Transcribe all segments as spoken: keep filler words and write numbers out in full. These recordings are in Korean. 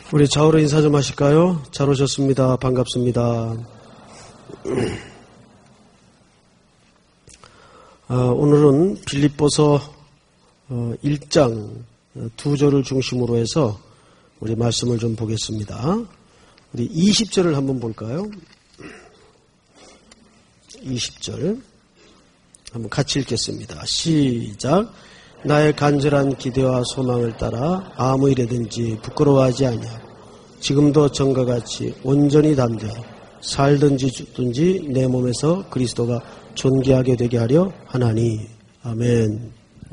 우리 좌우로 인사 좀 하실까요? 잘 오셨습니다. 반갑습니다. 아, 오늘은 빌립보서 일 장 두 절을 중심으로 해서 우리 말씀을 좀 보겠습니다. 우리 이십 절을 한번 볼까요? 이십 절 한번 같이 읽겠습니다. 시작. 나의 간절한 기대와 소망을 따라 아무 일에든지 부끄러워하지 아니하고 지금도 전과 같이 온전히 담대하 살든지 죽든지 내 몸에서 그리스도가 존귀하게 되게 하려 하나니. 아멘.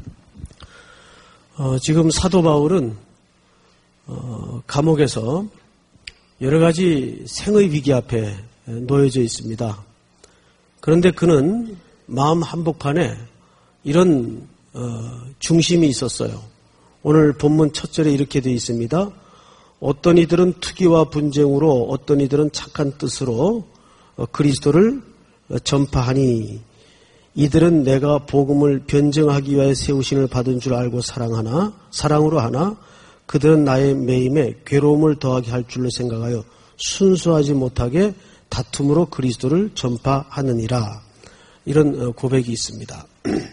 어, 지금 사도 바울은 어, 감옥에서 여러 가지 생의 위기 앞에 놓여져 있습니다. 그런데 그는 마음 한복판에 이런 어, 중심이 있었어요. 오늘 본문 첫 절에 이렇게 되어 있습니다. 어떤 이들은 투기와 분쟁으로 어떤 이들은 착한 뜻으로 어, 그리스도를 어, 전파하니 이들은 내가 복음을 변증하기 위하여 세우심을 받은 줄 알고 사랑하나 사랑으로 하나 그들은 나의 매임에 괴로움을 더하게 할 줄로 생각하여 순수하지 못하게 다툼으로 그리스도를 전파하느니라. 이런 고백이 있습니다.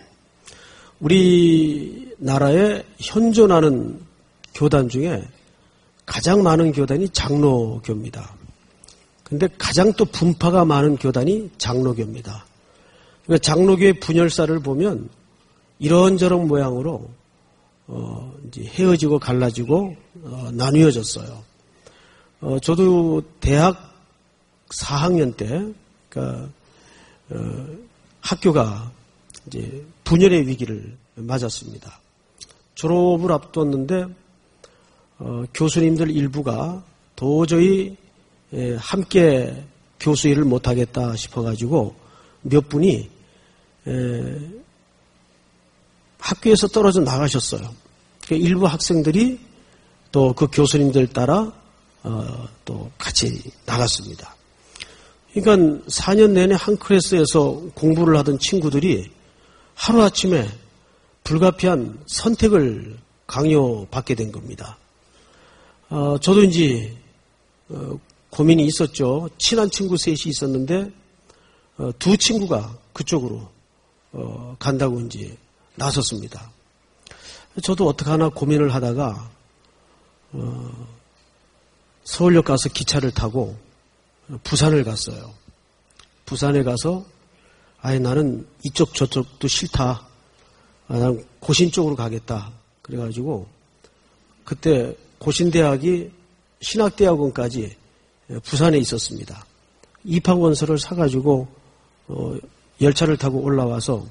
우리나라에 현존하는 교단 중에 가장 많은 교단이 장로교입니다. 그런데 가장 또 분파가 많은 교단이 장로교입니다. 그러니까 장로교의 분열사를 보면 이런저런 모양으로 어, 이제 헤어지고 갈라지고 어, 나뉘어졌어요. 어, 저도 대학 사 학년 때, 그러니까 어, 학교가 이제 분열의 위기를 맞았습니다. 졸업을 앞뒀는데 어, 교수님들 일부가 도저히 예, 함께 교수 일을 못하겠다 싶어가지고 몇 분이 에, 학교에서 떨어져 나가셨어요. 그러니까 일부 학생들이 또 그 교수님들 따라 어, 또 같이 나갔습니다. 그러니까 사 년 내내 한 클래스에서 공부를 하던 친구들이 하루아침에 불가피한 선택을 강요받게 된 겁니다. 어, 저도 이제 어, 고민이 있었죠. 친한 친구 셋이 있었는데 어, 두 친구가 그쪽으로 어, 간다고 이제 나섰습니다. 저도 어떡하나 고민을 하다가 어, 서울역 가서 기차를 타고 부산을 갔어요. 부산에 가서 아예 나는 이쪽 저쪽도 싫다. 아, 난 고신 쪽으로 가겠다. 그래가지고 그때 고신대학이 신학대학원까지 부산에 있었습니다. 입학원서를 사가지고 어, 열차를 타고 올라와서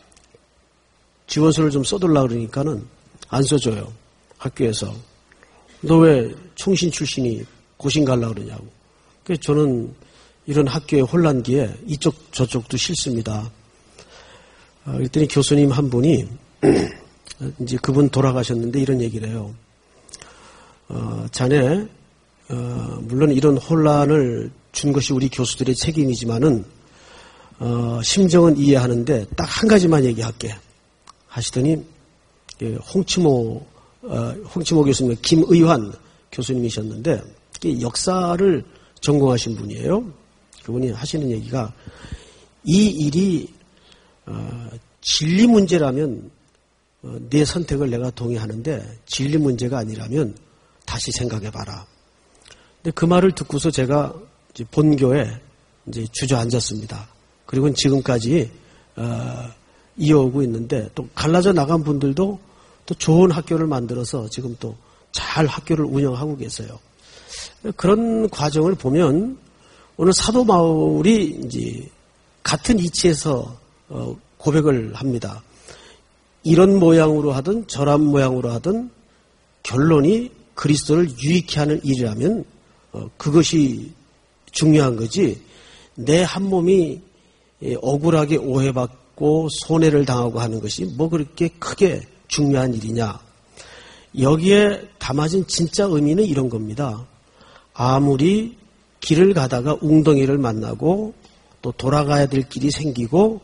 지원서를 좀 써달라 그러니까는 안 써줘요. 학교에서. 너 왜 총신 출신이 고신 가려고 그러냐고. 그래서 저는 이런 학교의 혼란기에 이쪽 저쪽도 싫습니다. 어, 그랬더니 교수님 한 분이 이제 그분 돌아가셨는데 이런 얘기를 해요. 어, 자네 어, 물론 이런 혼란을 준 것이 우리 교수들의 책임이지만은 어, 심정은 이해하는데 딱 한 가지만 얘기할게 하시더니 홍치모 어, 홍치모 교수님, 김의환 교수님이셨는데 역사를 전공하신 분이에요. 그분이 하시는 얘기가 이 일이 어, 진리 문제라면 어, 내 선택을 내가 동의하는데 진리 문제가 아니라면 다시 생각해봐라. 근데 그 말을 듣고서 제가 이제 본교에 이제 주저앉았습니다. 그리고 지금까지 어, 이어오고 있는데 또 갈라져 나간 분들도 또 좋은 학교를 만들어서 지금 또 잘 학교를 운영하고 계세요. 그런 과정을 보면 오늘 사도 바울이 이제 같은 이치에서 어, 고백을 합니다. 이런 모양으로 하든 저런 모양으로 하든 결론이 그리스도를 유익케 하는 일이라면 어, 그것이 중요한 거지. 내 한 몸이 억울하게 오해받고 손해를 당하고 하는 것이 뭐 그렇게 크게 중요한 일이냐. 여기에 담아진 진짜 의미는 이런 겁니다. 아무리 길을 가다가 웅덩이를 만나고 또 돌아가야 될 길이 생기고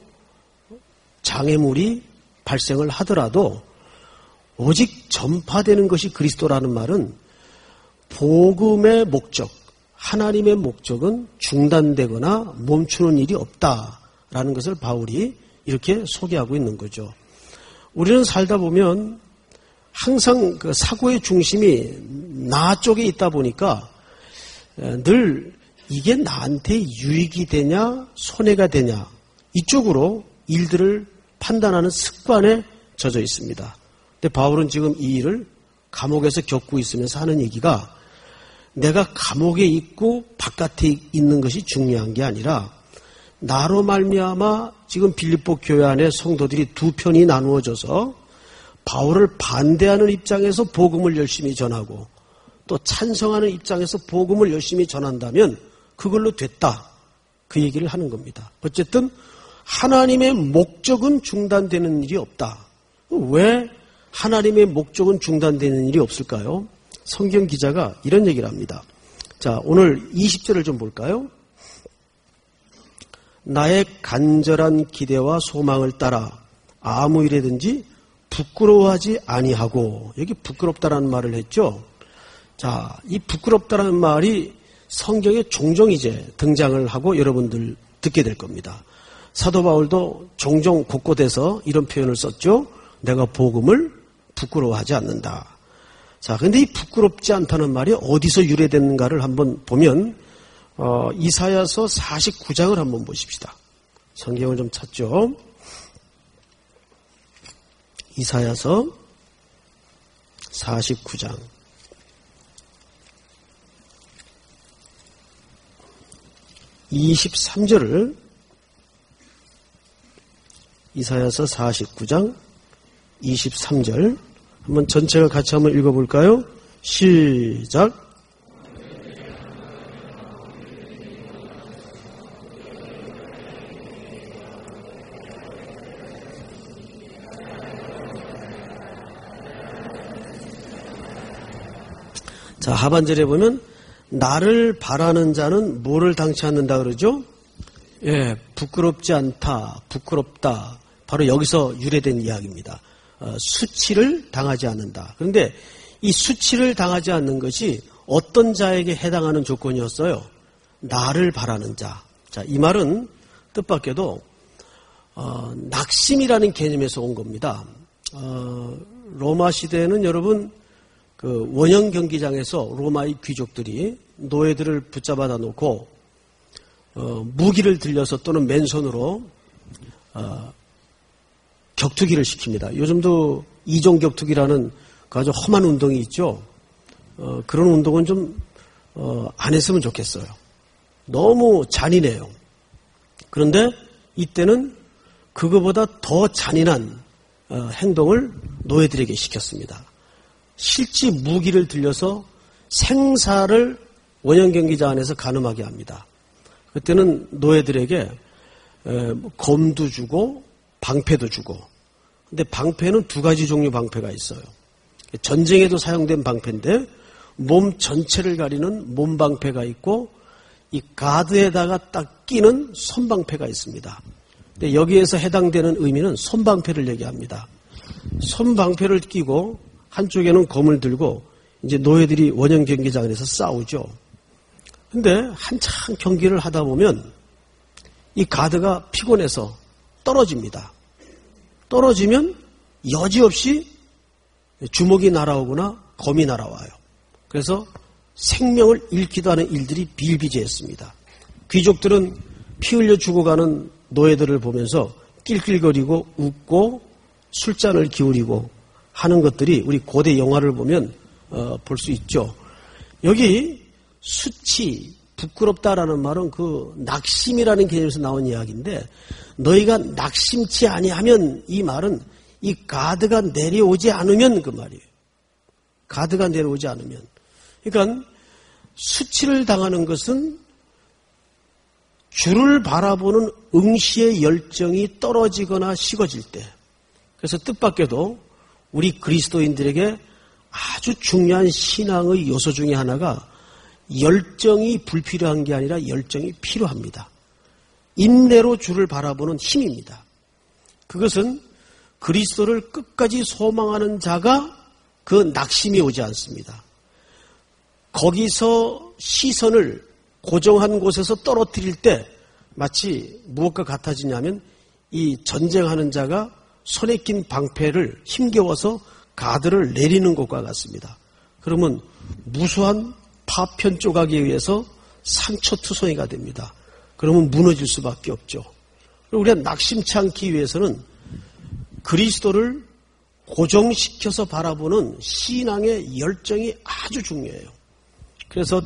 장애물이 발생을 하더라도 오직 전파되는 것이 그리스도라는 말은 복음의 목적, 하나님의 목적은 중단되거나 멈추는 일이 없다라는 것을 바울이 이렇게 소개하고 있는 거죠. 우리는 살다 보면 항상 그 사고의 중심이 나 쪽에 있다 보니까 늘 이게 나한테 유익이 되냐 손해가 되냐 이쪽으로 일들을 판단하는 습관에 젖어 있습니다. 근데 바울은 지금 이 일을 감옥에서 겪고 있으면서 하는 얘기가 내가 감옥에 있고 바깥에 있는 것이 중요한 게 아니라 나로 말미암아 지금 빌립보 교회 안에 성도들이 두 편이 나누어져서 바울을 반대하는 입장에서 복음을 열심히 전하고 또 찬성하는 입장에서 복음을 열심히 전한다면 그걸로 됐다. 그 얘기를 하는 겁니다. 어쨌든 하나님의 목적은 중단되는 일이 없다. 왜 하나님의 목적은 중단되는 일이 없을까요? 성경 기자가 이런 얘기를 합니다. 자, 오늘 이십 절을 좀 볼까요? 나의 간절한 기대와 소망을 따라 아무 일에든지 부끄러워하지 아니하고, 여기 부끄럽다라는 말을 했죠. 자, 이 부끄럽다라는 말이 성경에 종종 이제 등장을 하고 여러분들 듣게 될 겁니다. 사도 바울도 종종 곳곳에서 이런 표현을 썼죠. 내가 복음을 부끄러워하지 않는다. 자, 근데 이 부끄럽지 않다는 말이 어디서 유래됐는가를 한번 보면 어, 이사야서 사십구 장을 한번 보십시다. 성경을 좀 찾죠. 이사야서 사십구 장. 이십삼 절을 이사야서 사십구 장 이십삼 절 한번 전체를 같이 한번 읽어볼까요? 시작. 자, 하반절에 보면 나를 바라는 자는 뭐를 당치 않는다 그러죠? 예, 부끄럽지 않다, 부끄럽다. 바로 여기서 유래된 이야기입니다. 어, 수치를 당하지 않는다. 그런데 이 수치를 당하지 않는 것이 어떤 자에게 해당하는 조건이었어요? 나를 바라는 자. 자, 이 말은 뜻밖에도 어, 낙심이라는 개념에서 온 겁니다. 어, 로마 시대에는 여러분 그 원형 경기장에서 로마의 귀족들이 노예들을 붙잡아다 놓고 어, 무기를 들려서 또는 맨손으로 어, 격투기를 시킵니다. 요즘도 이종 격투기라는 그 아주 험한 운동이 있죠. 어, 그런 운동은 좀 어, 안 했으면 좋겠어요. 너무 잔인해요. 그런데 이때는 그거보다 더 잔인한 어, 행동을 노예들에게 시켰습니다. 실제 무기를 들려서 생사를 원형 경기장 안에서 가늠하게 합니다. 그때는 노예들에게 검도 주고 방패도 주고. 근데 방패는 두 가지 종류 방패가 있어요. 전쟁에도 사용된 방패인데 몸 전체를 가리는 몸방패가 있고 이 가드에다가 딱 끼는 손방패가 있습니다. 근데 여기에서 해당되는 의미는 손방패를 얘기합니다. 손방패를 끼고 한쪽에는 검을 들고 이제 노예들이 원형 경기장에서 싸우죠. 근데 한참 경기를 하다 보면 이 가드가 피곤해서 떨어집니다. 떨어지면 여지없이 주먹이 날아오거나 검이 날아와요. 그래서 생명을 잃기도 하는 일들이 비일비재했습니다. 귀족들은 피 흘려 죽어가는 노예들을 보면서 낄낄거리고 웃고 술잔을 기울이고 하는 것들이 우리 고대 영화를 보면 어, 볼 수 있죠. 여기 수치, 부끄럽다라는 말은 그 낙심이라는 개념에서 나온 이야기인데 너희가 낙심치 아니하면 이 말은 이 가드가 내려오지 않으면 그 말이에요. 가드가 내려오지 않으면. 그러니까 수치를 당하는 것은 주를 바라보는 응시의 열정이 떨어지거나 식어질 때. 그래서 뜻밖에도 우리 그리스도인들에게 아주 중요한 신앙의 요소 중에 하나가 열정이 불필요한 게 아니라 열정이 필요합니다. 인내로 주를 바라보는 힘입니다. 그것은 그리스도를 끝까지 소망하는 자가 그 낙심이 오지 않습니다. 거기서 시선을 고정한 곳에서 떨어뜨릴 때 마치 무엇과 같아지냐면 이 전쟁하는 자가 손에 낀 방패를 힘겨워서 가드를 내리는 것과 같습니다. 그러면 무수한 파편 조각에 의해서 상처투성이가 됩니다. 그러면 무너질 수밖에 없죠. 우리가 낙심치 않기 위해서는 그리스도를 고정시켜서 바라보는 신앙의 열정이 아주 중요해요. 그래서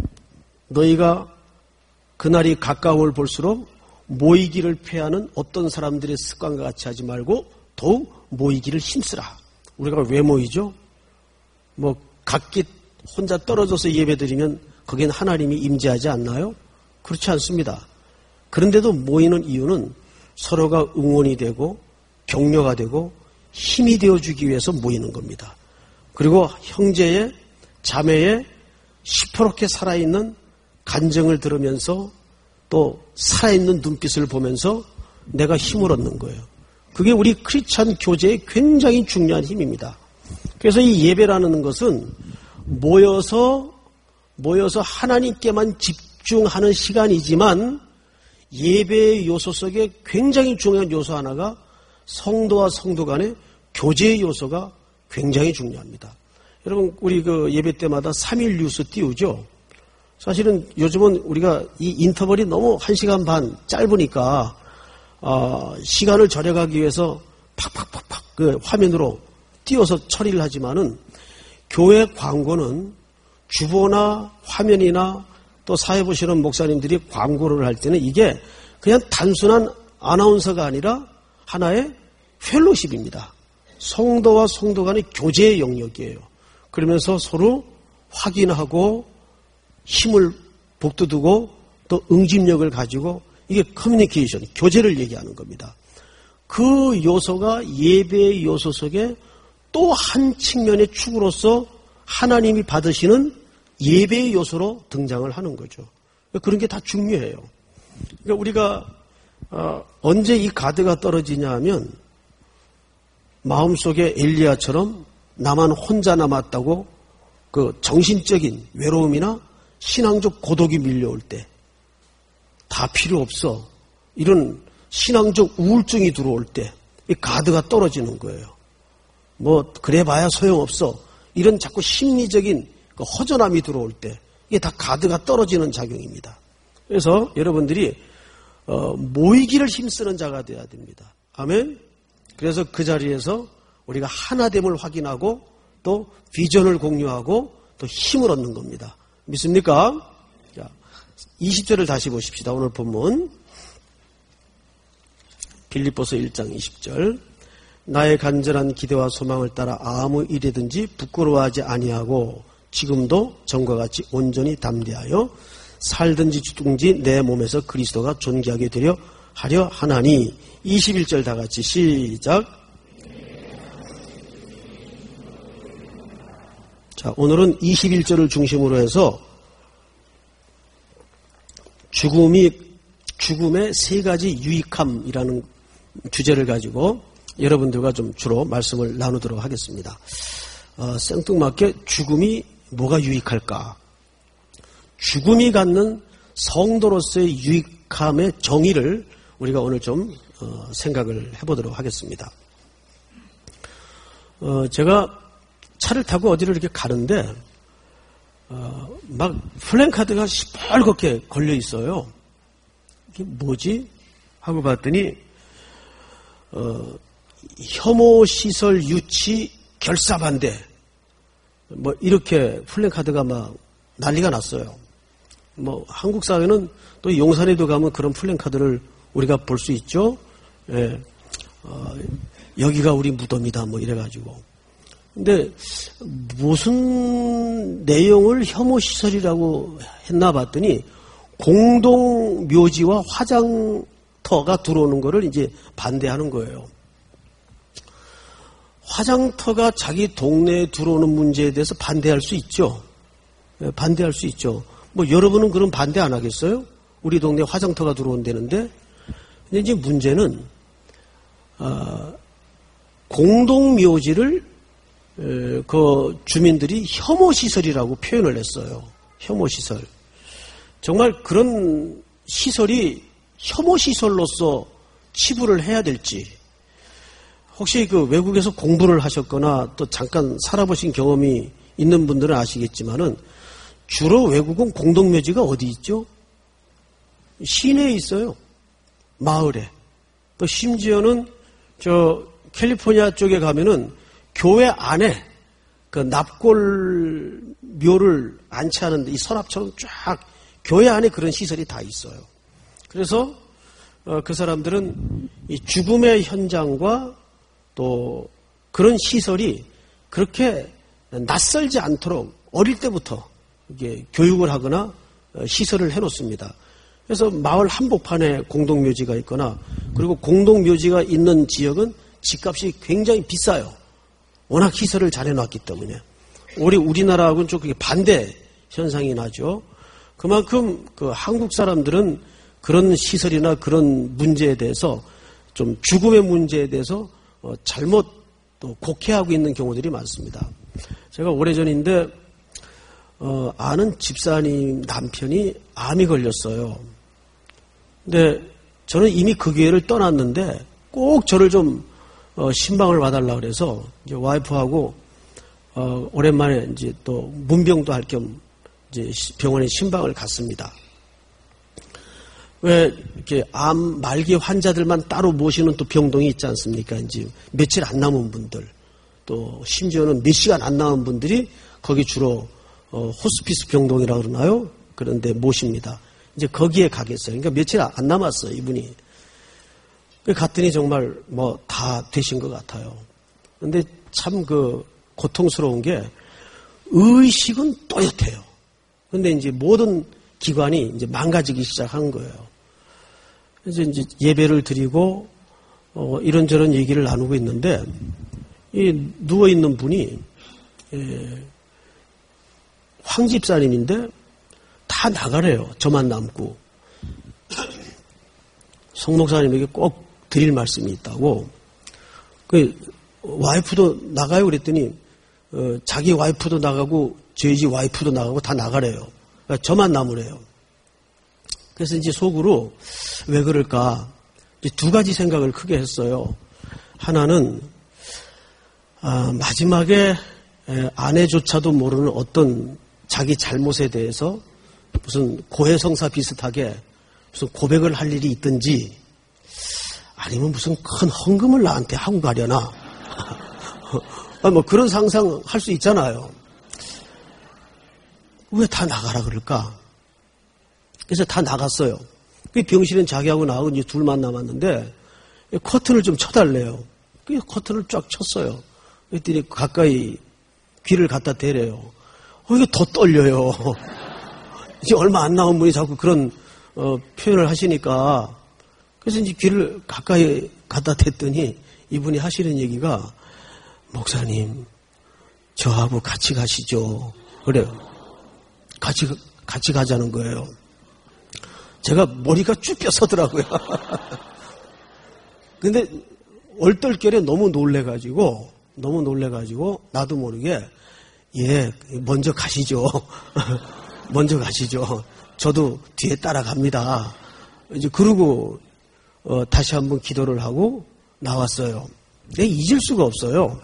너희가 그날이 가까움을 볼수록 모이기를 패하는 어떤 사람들의 습관과 같이 하지 말고 더욱 모이기를 힘쓰라. 우리가 왜 모이죠? 뭐 각기 혼자 떨어져서 예배드리면 거기엔 하나님이 임재하지 않나요? 그렇지 않습니다. 그런데도 모이는 이유는 서로가 응원이 되고 격려가 되고 힘이 되어주기 위해서 모이는 겁니다. 그리고 형제의 자매의 시퍼렇게 살아있는 간정을 들으면서 또 살아있는 눈빛을 보면서 내가 힘을 얻는 거예요. 그게 우리 크리스찬 교제의 굉장히 중요한 힘입니다. 그래서 이 예배라는 것은 모여서 모여서 하나님께만 집중하는 시간이지만 예배의 요소 속에 굉장히 중요한 요소 하나가 성도와 성도 간의 교제의 요소가 굉장히 중요합니다. 여러분 우리 그 예배 때마다 삼 일 뉴스 띄우죠. 사실은 요즘은 우리가 이 인터벌이 너무 한 시간 반 짧으니까 어, 시간을 절약하기 위해서 팍팍팍팍 그 화면으로 띄워서 처리를 하지만은 교회 광고는 주보나 화면이나 또 사회 보시는 목사님들이 광고를 할 때는 이게 그냥 단순한 아나운서가 아니라 하나의 펠로십입니다. 성도와 성도 간의 교제의 영역이에요. 그러면서 서로 확인하고 힘을 북돋우고 또 응집력을 가지고 이게 커뮤니케이션, 교제를 얘기하는 겁니다. 그 요소가 예배의 요소 속에 또 한 측면의 축으로서 하나님이 받으시는 예배의 요소로 등장을 하는 거죠. 그런 게 다 중요해요. 그러니까 우리가 어, 언제 이 가드가 떨어지냐 하면 마음속에 엘리야처럼 나만 혼자 남았다고 그 정신적인 외로움이나 신앙적 고독이 밀려올 때 다 필요 없어. 이런 신앙적 우울증이 들어올 때 이 가드가 떨어지는 거예요. 뭐 그래봐야 소용없어. 이런 자꾸 심리적인 그 허전함이 들어올 때 이게 다 가드가 떨어지는 작용입니다. 그래서 여러분들이 어, 모이기를 힘쓰는 자가 되어야 됩니다. 아멘. 그래서 그 자리에서 우리가 하나됨을 확인하고 또 비전을 공유하고 또 힘을 얻는 겁니다. 믿습니까? 자, 이십 절을 다시 보십시다. 오늘 본문 빌립보서 일 장 이십 절. 나의 간절한 기대와 소망을 따라 아무 일이든지 부끄러워하지 아니하고 지금도 전과 같이 온전히 담대하여 살든지 죽든지 내 몸에서 그리스도가 존귀하게 되려 하려 하나니. 이십일 절 다 같이 시작. 자, 오늘은 이십일 절을 중심으로 해서 죽음이, 죽음의 세 가지 유익함이라는 주제를 가지고 여러분들과 좀 주로 말씀을 나누도록 하겠습니다. 어, 생뚱맞게 죽음이 뭐가 유익할까? 죽음이 갖는 성도로서의 유익함의 정의를 우리가 오늘 좀 어, 생각을 해보도록 하겠습니다. 어, 제가 차를 타고 어디를 이렇게 가는데 어, 막 플랜카드가 시뻘겋게 걸려 있어요. 이게 뭐지? 하고 봤더니 어, 혐오 시설 유치 결사 반대 뭐 이렇게 플랜카드가 막 난리가 났어요. 뭐 한국 사회는 또 용산에도 가면 그런 플랜카드를 우리가 볼 수 있죠. 예. 어, 여기가 우리 무덤이다 뭐 이래가지고. 근데 무슨 내용을 혐오 시설이라고 했나 봤더니 공동 묘지와 화장터가 들어오는 거를 이제 반대하는 거예요. 화장터가 자기 동네에 들어오는 문제에 대해서 반대할 수 있죠. 예, 반대할 수 있죠. 뭐 여러분은 그럼 반대 안 하겠어요? 우리 동네에 화장터가 들어온다는데. 근데 이제 문제는 어, 공동 묘지를 그 주민들이 혐오시설이라고 표현을 했어요. 혐오시설. 정말 그런 시설이 혐오시설로서 치부를 해야 될지, 혹시 그 외국에서 공부를 하셨거나 또 잠깐 살아보신 경험이 있는 분들은 아시겠지만은 주로 외국은 공동묘지가 어디 있죠? 시내에 있어요. 마을에. 또 심지어는 저 캘리포니아 쪽에 가면은 교회 안에 그 납골 묘를 안치하는데 이 서랍처럼 쫙 교회 안에 그런 시설이 다 있어요. 그래서 어, 그 사람들은 이 죽음의 현장과 또 그런 시설이 그렇게 낯설지 않도록 어릴 때부터 이게 교육을 하거나 시설을 해놓습니다. 그래서 마을 한복판에 공동묘지가 있거나, 그리고 공동묘지가 있는 지역은 집값이 굉장히 비싸요. 워낙 시설을 잘 해놨기 때문에. 우리 우리나라하고는 좀 그게 반대 현상이 나죠. 그만큼 그 한국 사람들은 그런 시설이나 그런 문제에 대해서 좀 죽음의 문제에 대해서 어, 잘못 또 곡해하고 있는 경우들이 많습니다. 제가 오래전인데 어, 아는 집사님 남편이 암이 걸렸어요. 근데 저는 이미 그 교회를 떠났는데 꼭 저를 좀 어, 신방을 봐달라 그래서 이제 와이프하고 어, 오랜만에 이제 또 문병도 할 겸 이제 병원에 신방을 갔습니다. 왜 이렇게 암 말기 환자들만 따로 모시는 또 병동이 있지 않습니까? 이제 며칠 안 남은 분들, 또 심지어는 몇 시간 안 남은 분들이 거기 주로 어, 호스피스 병동이라고 그러나요? 그런데 모십니다. 이제 거기에 가겠어요. 그러니까 며칠 안 남았어요, 이분이. 갔더니 정말 뭐 다 되신 것 같아요. 그런데 참 그 고통스러운 게 의식은 또렷해요. 그런데 이제 모든 기관이 이제 망가지기 시작한 거예요. 그래서 이제 예배를 드리고 어, 이런저런 얘기를 나누고 있는데 이 누워 있는 분이 예, 황 집사님인데 다 나가래요. 저만 남고. 송 목사님에게 꼭 드릴 말씀이 있다고. 그 와이프도 나가요 그랬더니 어, 자기 와이프도 나가고 저희 집 와이프도 나가고 다 나가래요. 그러니까 저만 남으래요. 그래서 이제 속으로 왜 그럴까? 이제 두 가지 생각을 크게 했어요. 하나는 아, 마지막에 에, 아내조차도 모르는 어떤 자기 잘못에 대해서 무슨 고해성사 비슷하게 무슨 고백을 할 일이 있든지 아니면 무슨 큰 헌금을 나한테 하고 가려나 아, 뭐 그런 상상 할 수 있잖아요. 왜 다 나가라 그럴까? 그래서 다 나갔어요. 그 병실은 자기하고 나하고 이제 둘만 남았는데 커튼을 좀 쳐달래요. 그 커튼을 쫙 쳤어요. 그랬더니 가까이 귀를 갖다 대래요. 어, 이게 더 떨려요. 이제 얼마 안 남은 분이 자꾸 그런 어, 표현을 하시니까 그래서 이제 귀를 가까이 갖다 댔더니 이분이 하시는 얘기가 목사님 저하고 같이 가시죠. 그래요. 같이 같이 가자는 거예요. 제가 머리가 쭉 뼈서더라고요. 근데 얼떨결에 너무 놀래가지고 너무 놀래가지고 나도 모르게 예 먼저 가시죠. 먼저 가시죠. 저도 뒤에 따라갑니다. 이제 그러고 어, 다시 한번 기도를 하고 나왔어요. 잊을 수가 없어요.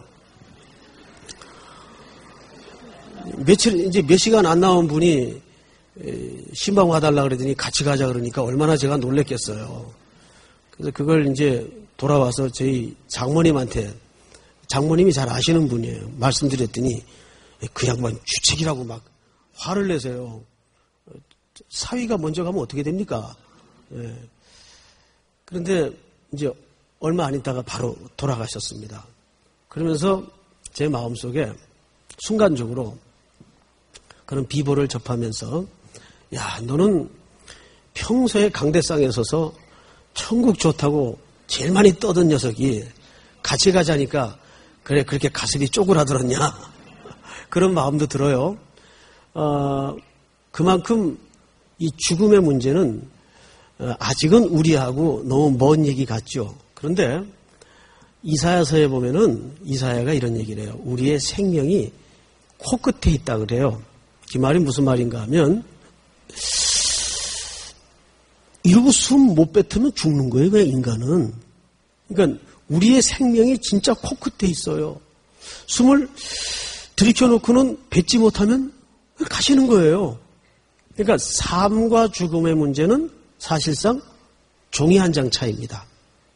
며칠 이제 몇 시간 안 나온 분이 신방 와달라 그러더니 같이 가자 그러니까 얼마나 제가 놀랬겠어요. 그래서 그걸 이제 돌아와서 저희 장모님한테 장모님이 잘 아시는 분이에요. 말씀드렸더니 그 양반 주책이라고 막 화를 내세요. 사위가 먼저 가면 어떻게 됩니까? 예. 그런데 이제 얼마 안 있다가 바로 돌아가셨습니다. 그러면서 제 마음속에 순간적으로 그런 비보를 접하면서 야 너는 평소에 강대상에 서서 천국 좋다고 제일 많이 떠든 녀석이 같이 가자니까 그래 그렇게 가슴이 쪼그라들었냐 그런 마음도 들어요. 어, 그만큼 이 죽음의 문제는 아직은 우리하고 너무 먼 얘기 같죠. 그런데 이사야서에 보면은 이사야가 이런 얘기를 해요. 우리의 생명이 코끝에 있다 그래요. 그 말이 무슨 말인가 하면 이러고 숨 못 뱉으면 죽는 거예요. 그냥 인간은. 그러니까 우리의 생명이 진짜 코끝에 있어요. 숨을 들이켜놓고는 뱉지 못하면 가시는 거예요. 그러니까 삶과 죽음의 문제는 사실상 종이 한 장 차이입니다.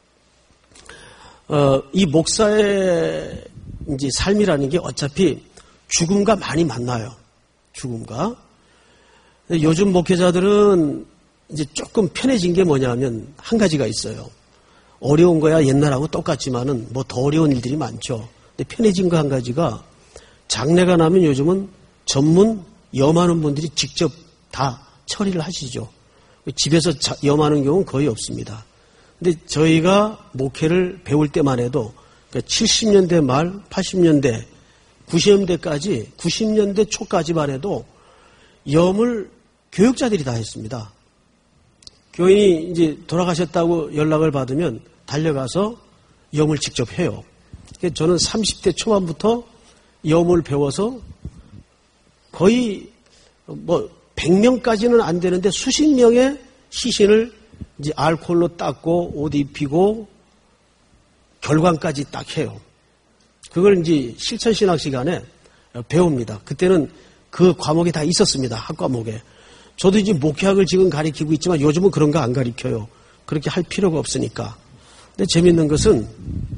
어, 이 목사의 이제 삶이라는 게 어차피 죽음과 많이 만나요. 죽음과. 요즘 목회자들은 이제 조금 편해진 게 뭐냐면 한 가지가 있어요. 어려운 거야 옛날하고 똑같지만은 뭐 더 어려운 일들이 많죠. 근데 편해진 거 한 가지가 장례가 나면 요즘은 전문 염하는 분들이 직접 다 처리를 하시죠. 집에서 염하는 경우는 거의 없습니다. 근데 저희가 목회를 배울 때만 해도 칠십 년대 말, 팔십 년대, 구십 년대까지, 구십 년대 초까지만 해도 염을 교육자들이 다 했습니다. 교인이 이제 돌아가셨다고 연락을 받으면 달려가서 염을 직접 해요. 저는 삼십 대 초반부터 염을 배워서 거의 뭐 백 명까지는 안 되는데 수십 명의 시신을 이제 알코올로 닦고 옷 입히고 결관까지 딱 해요. 그걸 이제 실천신학 시간에 배웁니다. 그때는 그 과목이 다 있었습니다. 학과목에. 저도 이제 목회학을 지금 가르치고 있지만 요즘은 그런 거 안 가르쳐요. 그렇게 할 필요가 없으니까. 근데 재밌는 것은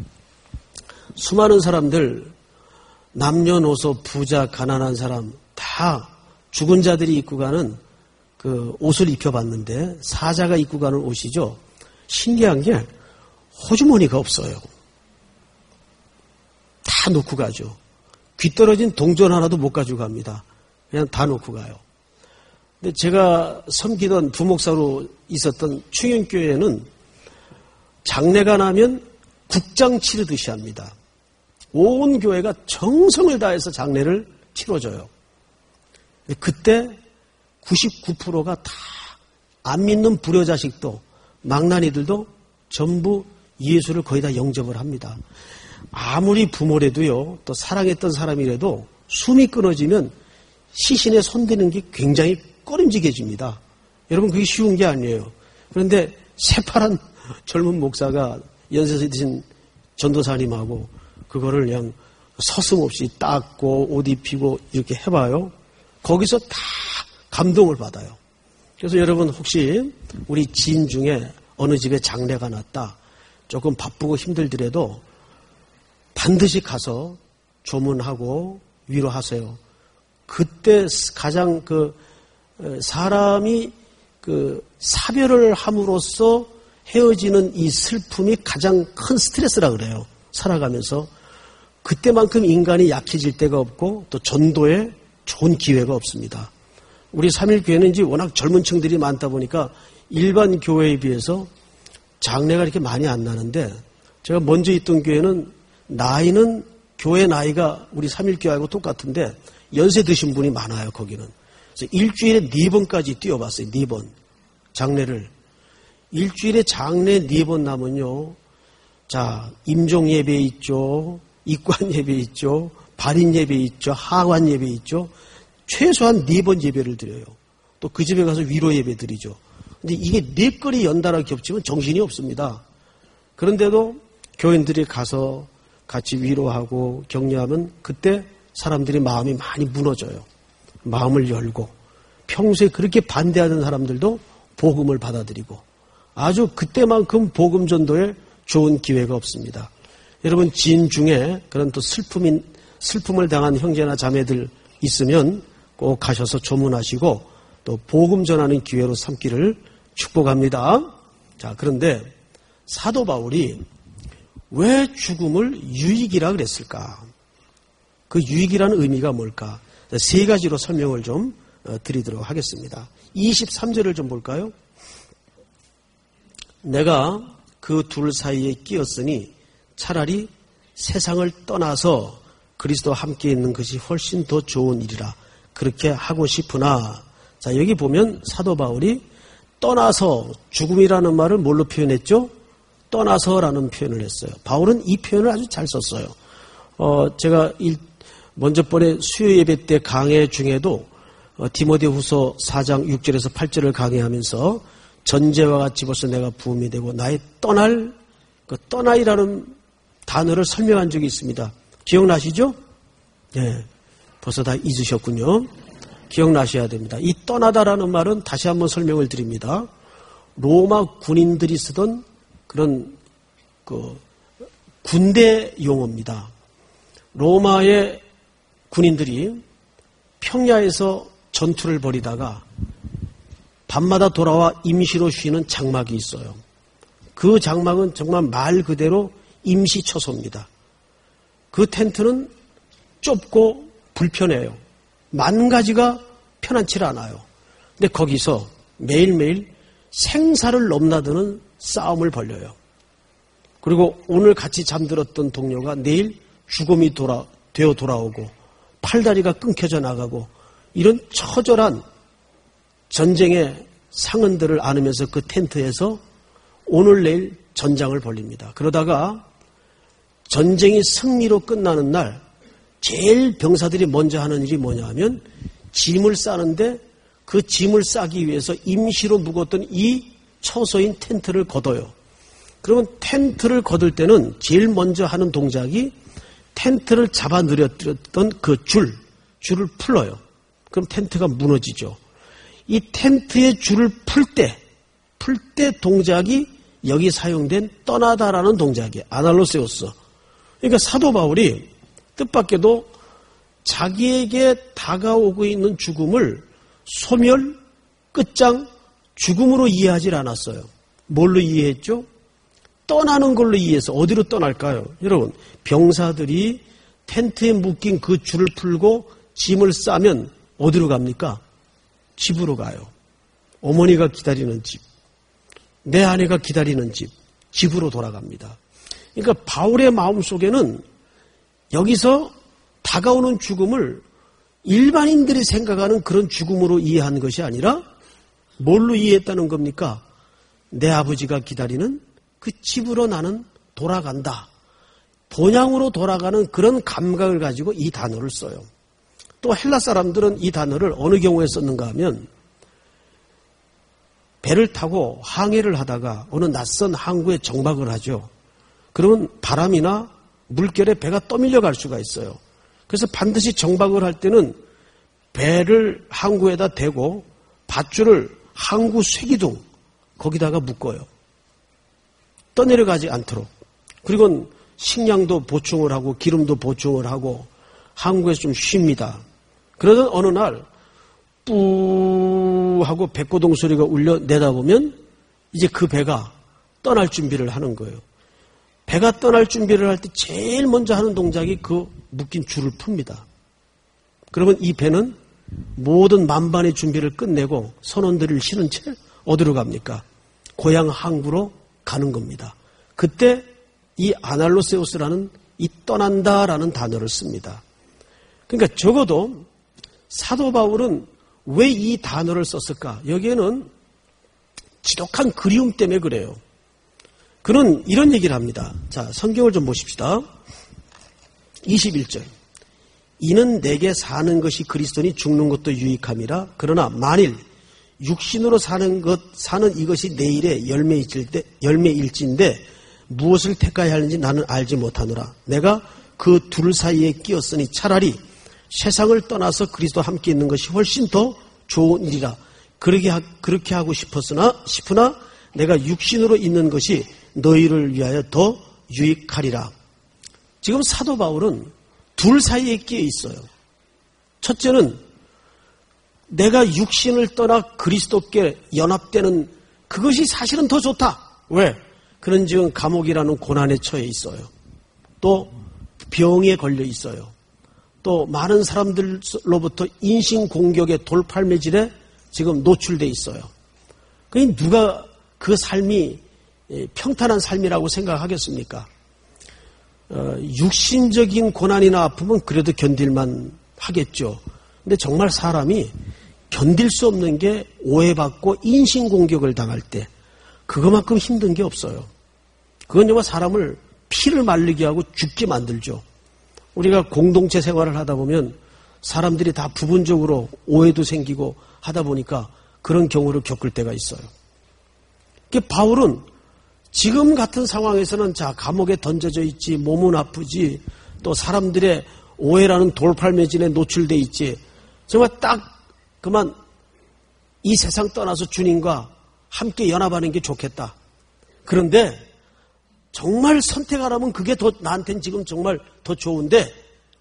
수많은 사람들, 남녀노소, 부자, 가난한 사람 다 죽은 자들이 입고 가는 그 옷을 입혀봤는데 사자가 입고 가는 옷이죠. 신기한 게 호주머니가 없어요. 다 놓고 가죠. 귀 떨어진 동전 하나도 못 가지고 갑니다. 그냥 다 놓고 가요. 근데 제가 섬기던 부목사로 있었던 충현교회는 장례가 나면 국장 치르듯이 합니다. 온 교회가 정성을 다해서 장례를 치러줘요. 그때 구십구 퍼센트가 다 안 믿는 불효자식도 망나니들도 전부 예수를 거의 다 영접을 합니다. 아무리 부모래도요, 또 사랑했던 사람이라도 숨이 끊어지면 시신에 손대는 게 굉장히 꺼림직해집니다. 여러분 그게 쉬운 게 아니에요. 그런데 새파란 젊은 목사가 연세 드신 전도사님하고 그거를 그냥 서슴없이 닦고 옷 입히고 이렇게 해봐요. 거기서 다 감동을 받아요. 그래서 여러분 혹시 우리 지인 중에 어느 집에 장례가 났다. 조금 바쁘고 힘들더라도 반드시 가서 조문하고 위로하세요. 그때 가장 그 사람이 그 사별을 함으로써 헤어지는 이 슬픔이 가장 큰 스트레스라 그래요. 살아가면서 그때만큼 인간이 약해질 데가 없고 또 전도에 좋은 기회가 없습니다. 우리 삼일교회는 이제 워낙 젊은 층들이 많다 보니까 일반 교회에 비해서 장례가 이렇게 많이 안 나는데 제가 먼저 있던 교회는 나이는 교회 나이가 우리 삼일교회하고 똑같은데 연세 드신 분이 많아요. 거기는. 그래서 일주일에 네 번까지 뛰어봤어요. 네 번. 장례를. 일주일에 장례 네 번 나면요. 자, 임종 예배 있죠. 입관 예배 있죠. 발인 예배 있죠. 하관 예배 있죠. 최소한 네 번 예배를 드려요. 또 그 집에 가서 위로 예배 드리죠. 근데 이게 네 건이 연달아 겹치면 정신이 없습니다. 그런데도 교인들이 가서 같이 위로하고 격려하면 그때 사람들이 마음이 많이 무너져요. 마음을 열고 평소에 그렇게 반대하는 사람들도 복음을 받아들이고 아주 그때만큼 복음 전도에 좋은 기회가 없습니다. 여러분 지인 중에 그런 또 슬픔인 슬픔을 당한 형제나 자매들 있으면 꼭 가셔서 조문하시고 또 복음 전하는 기회로 삼기를 축복합니다. 자, 그런데 사도 바울이 왜 죽음을 유익이라 그랬을까? 그 유익이라는 의미가 뭘까? 세 가지로 설명을 좀 드리도록 하겠습니다. 이십삼 절을 좀 볼까요? 내가 그 둘 사이에 끼었으니 차라리 세상을 떠나서 그리스도와 함께 있는 것이 훨씬 더 좋은 일이라 그렇게 하고 싶으나 자 여기 보면 사도 바울이 떠나서 죽음이라는 말을 뭘로 표현했죠? 떠나서라는 표현을 했어요. 바울은 이 표현을 아주 잘 썼어요. 어, 제가 일, 먼저 번에 수요 예배 때 강해 중에도 어, 디모데후서 사 장 육 절에서 팔 절을 강해하면서 전제와 같이 벌써 내가 부음이 되고 나의 떠날, 그 떠나이라는 단어를 설명한 적이 있습니다. 기억나시죠? 네. 벌써 다 잊으셨군요. 기억나셔야 됩니다. 이 떠나다라는 말은 다시 한번 설명을 드립니다. 로마 군인들이 쓰던 그런 그 군대 용어입니다. 로마의 군인들이 평야에서 전투를 벌이다가 밤마다 돌아와 임시로 쉬는 장막이 있어요. 그 장막은 정말 말 그대로 임시 처소입니다. 그 텐트는 좁고 불편해요. 만 가지가 편안치 않아요. 근데 거기서 매일매일 생사를 넘나드는 싸움을 벌여요. 그리고 오늘 같이 잠들었던 동료가 내일 죽음이 돌아, 되어 돌아오고 팔다리가 끊겨져 나가고 이런 처절한 전쟁의 상흔들을 안으면서 그 텐트에서 오늘 내일 전장을 벌립니다. 그러다가 전쟁이 승리로 끝나는 날 제일 병사들이 먼저 하는 일이 뭐냐 하면 짐을 싸는데 그 짐을 싸기 위해서 임시로 묵었던 이 처소인 텐트를 걷어요. 그러면 텐트를 걷을 때는 제일 먼저 하는 동작이 텐트를 잡아 늘었던 그 줄, 줄을 풀어요. 그럼 텐트가 무너지죠. 이 텐트의 줄을 풀 때, 풀 때 동작이 여기 사용된 떠나다라는 동작이에요. 아날로세우스. 그러니까 사도 바울이 뜻밖에도 자기에게 다가오고 있는 죽음을 소멸, 끝장, 죽음으로 이해하지 않았어요. 뭘로 이해했죠? 떠나는 걸로 이해해서 어디로 떠날까요? 여러분, 병사들이 텐트에 묶인 그 줄을 풀고 짐을 싸면 어디로 갑니까? 집으로 가요. 어머니가 기다리는 집, 내 아내가 기다리는 집, 집으로 돌아갑니다. 그러니까 바울의 마음속에는 여기서 다가오는 죽음을 일반인들이 생각하는 그런 죽음으로 이해한 것이 아니라 뭘로 이해했다는 겁니까? 내 아버지가 기다리는 그 집으로 나는 돌아간다. 본향으로 돌아가는 그런 감각을 가지고 이 단어를 써요. 또 헬라 사람들은 이 단어를 어느 경우에 썼는가 하면 배를 타고 항해를 하다가 어느 낯선 항구에 정박을 하죠. 그러면 바람이나 물결에 배가 떠밀려 갈 수가 있어요. 그래서 반드시 정박을 할 때는 배를 항구에다 대고 밧줄을 항구 쇠기둥 거기다가 묶어요. 떠내려가지 않도록. 그리고 식량도 보충을 하고 기름도 보충을 하고 항구에서 좀 쉽니다. 그러던 어느 날 뿌 하고 백고동 소리가 울려 내다보면 이제 그 배가 떠날 준비를 하는 거예요. 배가 떠날 준비를 할 때 제일 먼저 하는 동작이 그 묶인 줄을 풉니다. 그러면 이 배는 모든 만반의 준비를 끝내고 선원들을 실은 채 어디로 갑니까? 고향 항구로 가는 겁니다. 그때 이 아날로세우스라는 이 떠난다라는 단어를 씁니다. 그러니까 적어도 사도 바울은 왜 이 단어를 썼을까? 여기에는 지독한 그리움 때문에 그래요. 그는 이런 얘기를 합니다. 자, 성경을 좀 보십시다. 이십일 절. 이는 내게 사는 것이 그리스도니 죽는 것도 유익함이라. 그러나 만일 육신으로 사는 것, 사는 이것이 내일의 열매일지 때, 열매일지인데 무엇을 택하여야 하는지 나는 알지 못하노라. 내가 그 둘 사이에 끼었으니 차라리 세상을 떠나서 그리스도와 함께 있는 것이 훨씬 더 좋은 일이라. 그렇게, 하, 그렇게 하고 싶었으나, 싶으나 내가 육신으로 있는 것이 너희를 위하여 더 유익하리라. 지금 사도 바울은 둘 사이에 끼어 있어요. 첫째는 내가 육신을 떠나 그리스도께 연합되는 그것이 사실은 더 좋다. 왜? 그는 지금 감옥이라는 고난에 처해 있어요. 또 병에 걸려 있어요. 또 많은 사람들로부터 인신공격의 돌팔매질에 지금 노출돼 있어요. 그러니 누가 그 삶이 평탄한 삶이라고 생각하겠습니까? 어, 육신적인 고난이나 아픔은 그래도 견딜만 하겠죠. 근데 정말 사람이 견딜 수 없는 게 오해받고 인신공격을 당할 때 그거만큼 힘든 게 없어요. 그건 정말 사람을 피를 말리게 하고 죽게 만들죠. 우리가 공동체 생활을 하다 보면 사람들이 다 부분적으로 오해도 생기고 하다 보니까 그런 경우를 겪을 때가 있어요. 바울은 지금 같은 상황에서는 자, 감옥에 던져져 있지, 몸은 아프지, 또 사람들의 오해라는 돌팔매진에 노출돼 있지, 정말 딱 그만 이 세상 떠나서 주님과 함께 연합하는 게 좋겠다. 그런데 정말 선택하라면 그게 더 나한테는 지금 정말 더 좋은데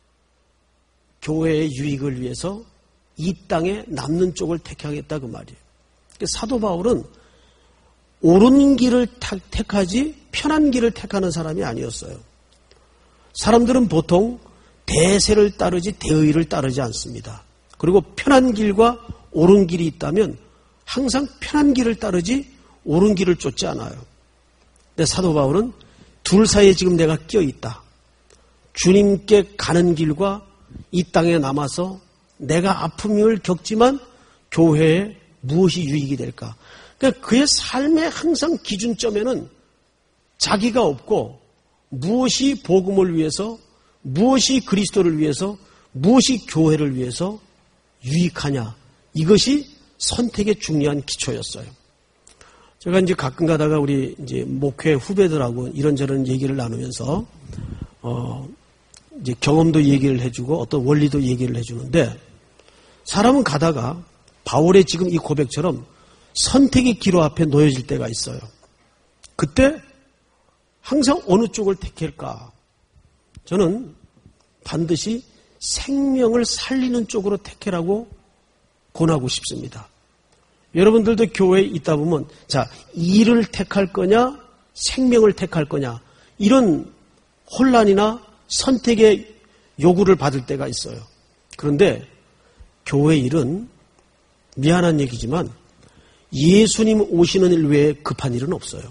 교회의 유익을 위해서 이 땅에 남는 쪽을 택하겠다 그 말이에요. 사도 바울은 옳은 길을 택하지 편한 길을 택하는 사람이 아니었어요. 사람들은 보통 대세를 따르지 대의를 따르지 않습니다. 그리고 편한 길과 옳은 길이 있다면 항상 편한 길을 따르지 옳은 길을 쫓지 않아요. 근데 사도 바울은 둘 사이에 지금 내가 끼어 있다. 주님께 가는 길과 이 땅에 남아서 내가 아픔을 겪지만 교회에 무엇이 유익이 될까? 그러니까 그의 삶의 항상 기준점에는 자기가 없고 무엇이 복음을 위해서, 무엇이 그리스도를 위해서, 무엇이 교회를 위해서 유익하냐. 이것이 선택의 중요한 기초였어요. 제가 이제 가끔 가다가 우리 이제 목회 후배들하고 이런저런 얘기를 나누면서, 어, 이제 경험도 얘기를 해주고 어떤 원리도 얘기를 해주는데 사람은 가다가 바울의 지금 이 고백처럼 선택의 기로 앞에 놓여질 때가 있어요. 그때 항상 어느 쪽을 택할까? 저는 반드시 생명을 살리는 쪽으로 택하라고 권하고 싶습니다. 여러분들도 교회에 있다 보면 자, 일을 택할 거냐 생명을 택할 거냐 이런 혼란이나 선택의 요구를 받을 때가 있어요. 그런데 교회 일은 미안한 얘기지만 예수님 오시는 일 외에 급한 일은 없어요.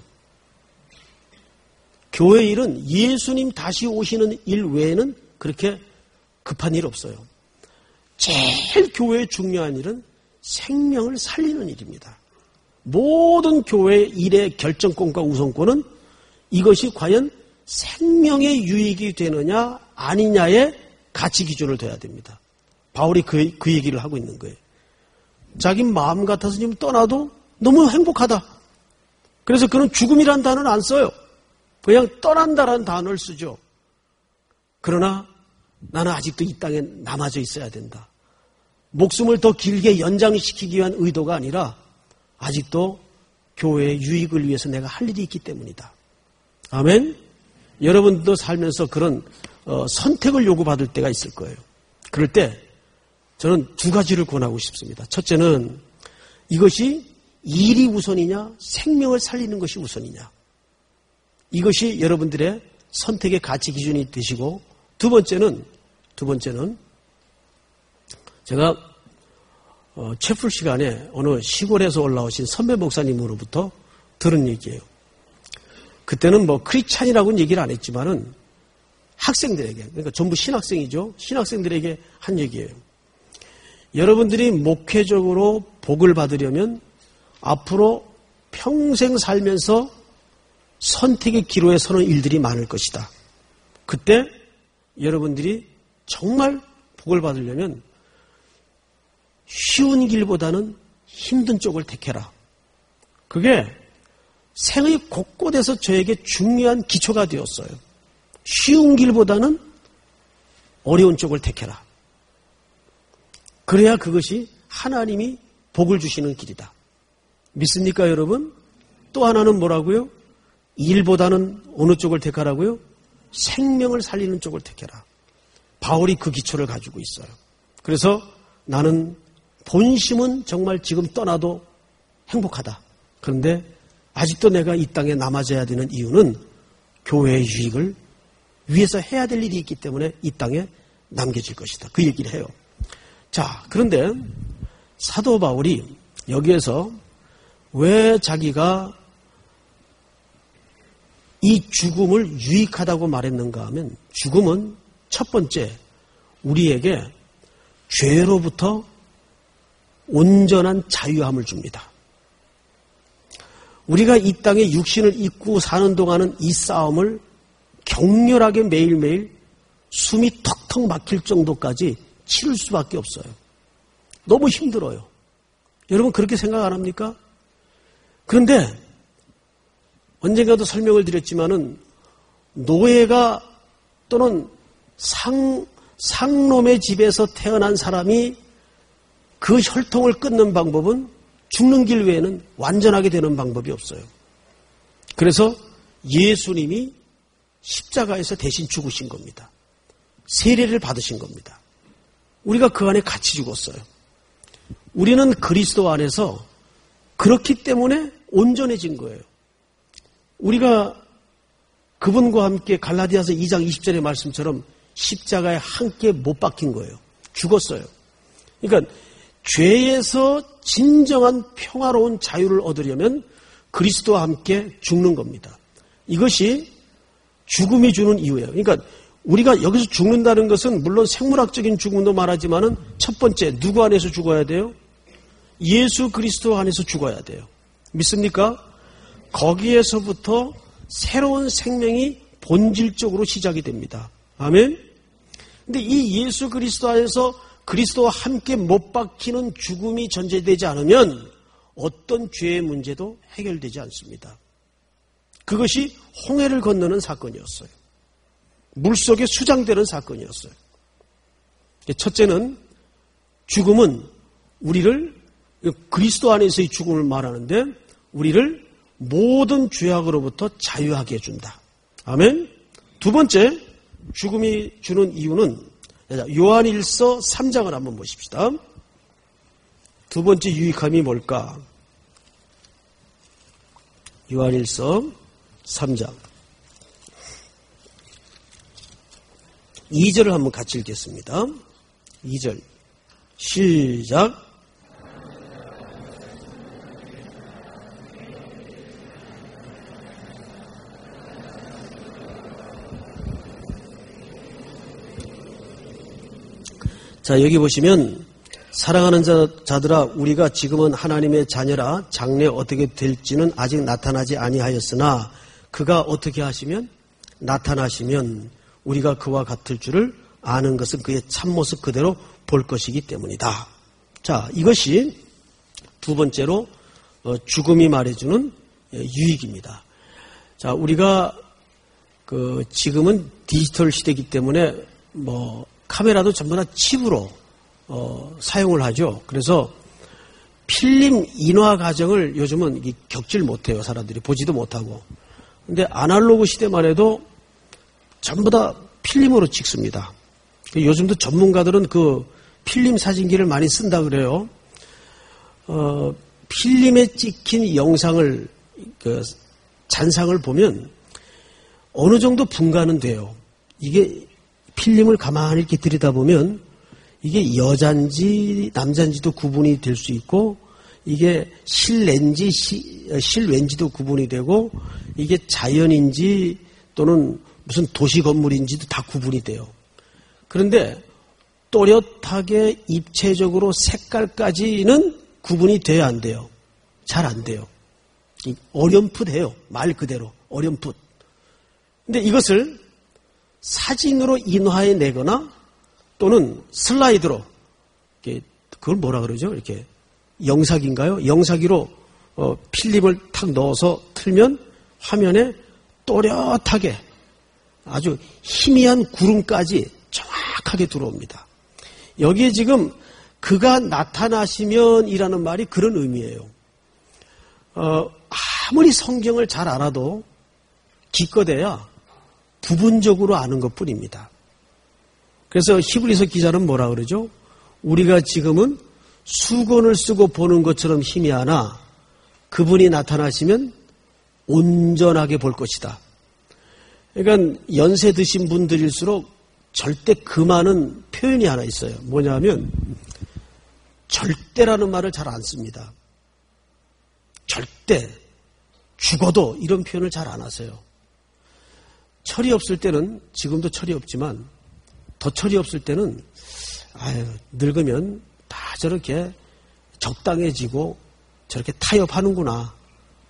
교회 일은 예수님 다시 오시는 일 외에는 그렇게 급한 일 없어요. 제일 교회에 중요한 일은 생명을 살리는 일입니다. 모든 교회의 일의 결정권과 우선권은 이것이 과연 생명의 유익이 되느냐 아니냐의 가치 기준을 둬야 됩니다. 바울이 그, 그 얘기를 하고 있는 거예요. 자기 마음 같아서 지금 떠나도 너무 행복하다. 그래서 그는 죽음이란 단어는 안 써요. 그냥 떠난다라는 단어를 쓰죠. 그러나 나는 아직도 이 땅에 남아져 있어야 된다. 목숨을 더 길게 연장시키기 위한 의도가 아니라 아직도 교회의 유익을 위해서 내가 할 일이 있기 때문이다. 아멘? 여러분도 살면서 그런 어, 선택을 요구받을 때가 있을 거예요. 그럴 때 저는 두 가지를 권하고 싶습니다. 첫째는 이것이 일이 우선이냐 생명을 살리는 것이 우선이냐. 이것이 여러분들의 선택의 가치 기준이 되시고 두 번째는 두 번째는 제가 어, 채플 시간에 어느 시골에서 올라오신 선배 목사님으로부터 들은 얘기예요. 그때는 뭐 크리스찬이라고는 얘기를 안 했지만은 학생들에게, 그러니까 전부 신학생이죠. 신학생들에게 한 얘기예요. 여러분들이 목회적으로 복을 받으려면 앞으로 평생 살면서 선택의 기로에 서는 일들이 많을 것이다. 그때 여러분들이 정말 복을 받으려면 쉬운 길보다는 힘든 쪽을 택해라. 그게 생의 곳곳에서 저에게 중요한 기초가 되었어요. 쉬운 길보다는 어려운 쪽을 택해라. 그래야 그것이 하나님이 복을 주시는 길이다. 믿습니까, 여러분? 또 하나는 뭐라고요? 일보다는 어느 쪽을 택하라고요? 생명을 살리는 쪽을 택해라. 바울이 그 기초를 가지고 있어요. 그래서 나는 본심은 정말 지금 떠나도 행복하다. 그런데 아직도 내가 이 땅에 남아져야 되는 이유는 교회의 유익을 위해서 해야 될 일이 있기 때문에 이 땅에 남겨질 것이다. 그 얘기를 해요. 자, 그런데 사도 바울이 여기에서 왜 자기가 이 죽음을 유익하다고 말했는가 하면 죽음은 첫 번째 우리에게 죄로부터 온전한 자유함을 줍니다. 우리가 이 땅에 육신을 입고 사는 동안은 이 싸움을 격렬하게 매일매일 숨이 턱턱 막힐 정도까지 치를 수밖에 없어요. 너무 힘들어요. 여러분 그렇게 생각 안 합니까? 그런데 언젠가도 설명을 드렸지만은 노예가 또는 상, 상놈의 집에서 태어난 사람이 그 혈통을 끊는 방법은 죽는 길 외에는 완전하게 되는 방법이 없어요. 그래서 예수님이 십자가에서 대신 죽으신 겁니다. 세례를 받으신 겁니다. 우리가 그 안에 같이 죽었어요. 우리는 그리스도 안에서 그렇기 때문에 온전해진 거예요. 우리가 그분과 함께 갈라디아서 이 장 이십 절의 말씀처럼 십자가에 함께 못 박힌 거예요. 죽었어요. 그러니까 죄에서 진정한 평화로운 자유를 얻으려면 그리스도와 함께 죽는 겁니다. 이것이 죽음이 주는 이유예요. 그러니까 우리가 여기서 죽는다는 것은 물론 생물학적인 죽음도 말하지만은 첫 번째 누구 안에서 죽어야 돼요? 예수 그리스도 안에서 죽어야 돼요. 믿습니까? 거기에서부터 새로운 생명이 본질적으로 시작이 됩니다. 아멘? 근데 이 예수 그리스도 안에서 그리스도와 함께 못 박히는 죽음이 전제되지 않으면 어떤 죄의 문제도 해결되지 않습니다. 그것이 홍해를 건너는 사건이었어요. 물속에 수장되는 사건이었어요. 첫째는 죽음은 우리를 그리스도 안에서의 죽음을 말하는데 우리를 모든 죄악으로부터 자유하게 해준다. 아멘. 두 번째 죽음이 주는 이유는 요한일서 삼 장을 한번 보십시다. 두 번째 유익함이 뭘까? 요한일서 삼 장 이 절을 한번 같이 읽겠습니다. 이 절 시작. 자, 여기 보시면 사랑하는 자, 자들아 우리가 지금은 하나님의 자녀라 장래 어떻게 될지는 아직 나타나지 아니하였으나 그가 어떻게 하시면 나타나시면 우리가 그와 같을 줄을 아는 것은 그의 참모습 그대로 볼 것이기 때문이다. 자, 이것이 두 번째로 죽음이 말해주는 유익입니다. 자, 우리가 그 지금은 디지털 시대이기 때문에 뭐 카메라도 전부 다 칩으로 어, 사용을 하죠. 그래서 필름 인화 과정을 요즘은 겪질 못해요. 사람들이 보지도 못하고. 근데 아날로그 시대만 해도 전부 다 필름으로 찍습니다. 요즘도 전문가들은 그 필름 사진기를 많이 쓴다 그래요. 어, 필름에 찍힌 영상을 그 잔상을 보면 어느 정도 분간은 돼요. 이게 필름을 가만히 이렇게 들여다보면 이게 여잔지 남잔지도 구분이 될 수 있고 이게 실내인지 실외인지도 구분이 되고 이게 자연인지 또는 무슨 도시 건물인지도 다 구분이 돼요. 그런데 또렷하게 입체적으로 색깔까지는 구분이 돼야 안 돼요. 잘 안 돼요. 어렴풋해요. 말 그대로 어렴풋. 근데 이것을 사진으로 인화해 내거나 또는 슬라이드로 그걸 뭐라 그러죠? 이렇게 영상인가요? 영상기로 어, 필름을 탁 넣어서 틀면 화면에 또렷하게 아주 희미한 구름까지 정확하게 들어옵니다. 여기에 지금 그가 나타나시면이라는 말이 그런 의미예요. 어, 아무리 성경을 잘 알아도 기껏해야 부분적으로 아는 것뿐입니다. 그래서 히브리서 기자는 뭐라 그러죠? 우리가 지금은 수건을 쓰고 보는 것처럼 희미하나 그분이 나타나시면 온전하게 볼 것이다. 그러니까 연세 드신 분들일수록 절대 금하는 표현이 하나 있어요. 뭐냐면 절대라는 말을 잘 안 씁니다. 절대, 죽어도 이런 표현을 잘 안 하세요. 철이 없을 때는 지금도 철이 없지만 더 철이 없을 때는 아유 늙으면 다 저렇게 적당해지고 저렇게 타협하는구나.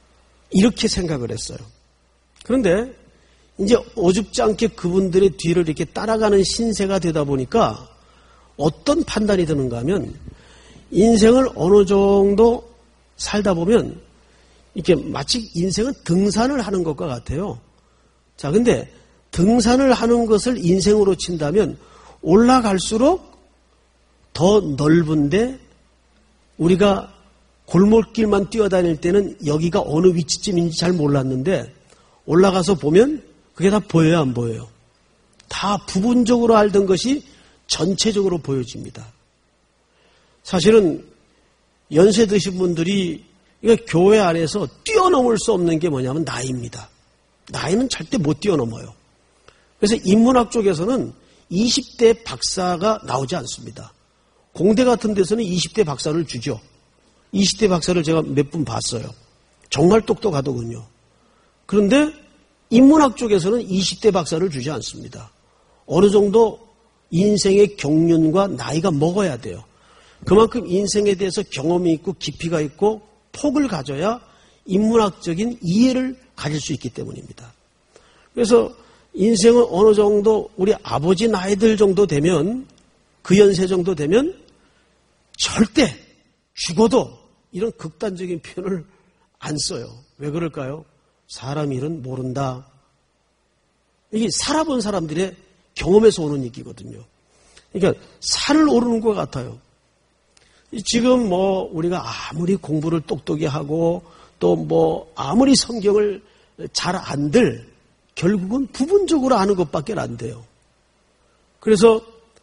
이렇게 생각을 했어요. 그런데 이제 어줍지 않게 그분들의 뒤를 이렇게 따라가는 신세가 되다 보니까 어떤 판단이 드는가 하면 인생을 어느 정도 살다 보면 이렇게 마치 인생은 등산을 하는 것과 같아요. 자, 근데 등산을 하는 것을 인생으로 친다면 올라갈수록 더 넓은데 우리가 골목길만 뛰어다닐 때는 여기가 어느 위치쯤인지 잘 몰랐는데 올라가서 보면 그게 다 보여요, 안 보여요? 다 부분적으로 알던 것이 전체적으로 보여집니다. 사실은 연세 드신 분들이 교회 안에서 뛰어넘을 수 없는 게 뭐냐면 나이입니다. 나이는 절대 못 뛰어넘어요. 그래서 인문학 쪽에서는 이십 대 박사가 나오지 않습니다. 공대 같은 데서는 이십 대 박사를 주죠. 이십 대 박사를 제가 몇 분 봤어요. 정말 똑똑하더군요. 그런데 인문학 쪽에서는 이십 대 박사를 주지 않습니다. 어느 정도 인생의 경륜과 나이가 먹어야 돼요. 그만큼 인생에 대해서 경험이 있고 깊이가 있고 폭을 가져야 인문학적인 이해를 가질 수 있기 때문입니다. 그래서 인생은 어느 정도 우리 아버지 나이들 정도 되면 그 연세 정도 되면 절대 죽어도 이런 극단적인 표현을 안 써요. 왜 그럴까요? 사람 일은 모른다. 이게 살아본 사람들의 경험에서 오는 얘기거든요. 그러니까 살을 오르는 것 같아요. 지금 뭐 우리가 아무리 공부를 똑똑히 하고 또 뭐 아무리 성경을 잘 안들 결국은 부분적으로 아는 것밖에 안 돼요. 그래서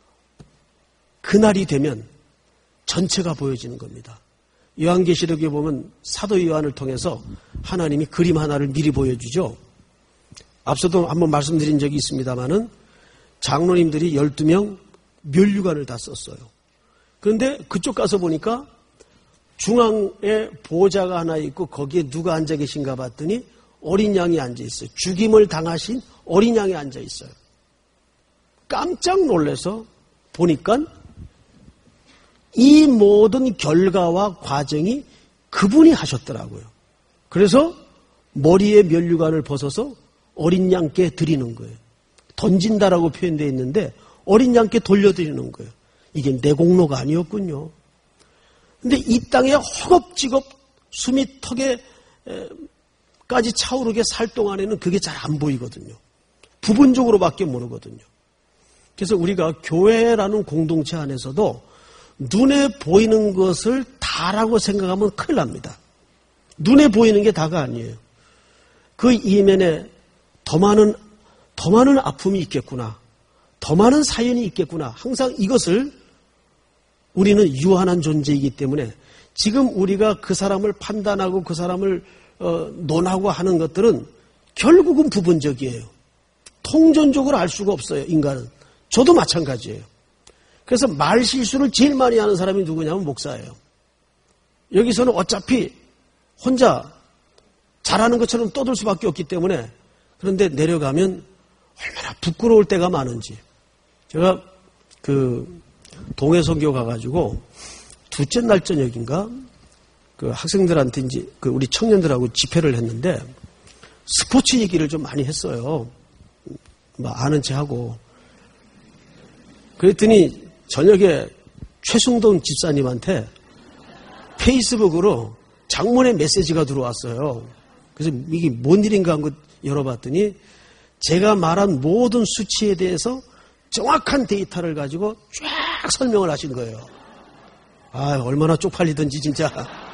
그날이 되면 전체가 보여지는 겁니다. 요한계시록에 보면 사도 요한을 통해서 하나님이 그림 하나를 미리 보여주죠. 앞서도 한번 말씀드린 적이 있습니다마는 장로님들이 열두 명 면류관을 다 썼어요. 그런데 그쪽 가서 보니까 중앙에 보좌가 하나 있고 거기에 누가 앉아 계신가 봤더니 어린 양이 앉아 있어요. 죽임을 당하신 어린 양이 앉아 있어요. 깜짝 놀라서 보니까 이 모든 결과와 과정이 그분이 하셨더라고요. 그래서 머리에 면류관을 벗어서 어린 양께 드리는 거예요. 던진다라고 표현되어 있는데 어린 양께 돌려드리는 거예요. 이게 내 공로가 아니었군요. 근데 이 땅에 허겁지겁 숨이 턱에 까지 차오르게 살 동안에는 그게 잘 안 보이거든요. 부분적으로밖에 모르거든요. 그래서 우리가 교회라는 공동체 안에서도 눈에 보이는 것을 다라고 생각하면 큰일 납니다. 눈에 보이는 게 다가 아니에요. 그 이면에 더 많은, 더 많은 아픔이 있겠구나. 더 많은 사연이 있겠구나. 항상 이것을 우리는 유한한 존재이기 때문에 지금 우리가 그 사람을 판단하고 그 사람을 어, 논하고 하는 것들은 결국은 부분적이에요. 통전적으로 알 수가 없어요, 인간은. 저도 마찬가지예요. 그래서 말 실수를 제일 많이 하는 사람이 누구냐면 목사예요. 여기서는 어차피 혼자 잘하는 것처럼 떠들 수밖에 없기 때문에 그런데 내려가면 얼마나 부끄러울 때가 많은지. 제가 그 동해 선교 가가지고 둘째 날 저녁인가 그 학생들한테 이제 그 우리 청년들하고 집회를 했는데 스포츠 얘기를 좀 많이 했어요. 뭐 아는 체 하고. 그랬더니 저녁에 최승돈 집사님한테 페이스북으로 장문의 메시지가 들어왔어요. 그래서 이게 뭔 일인가 한 거 열어봤더니 제가 말한 모든 수치에 대해서 정확한 데이터를 가지고 쫙 설명을 하신 거예요. 아, 얼마나 쪽팔리든지 진짜.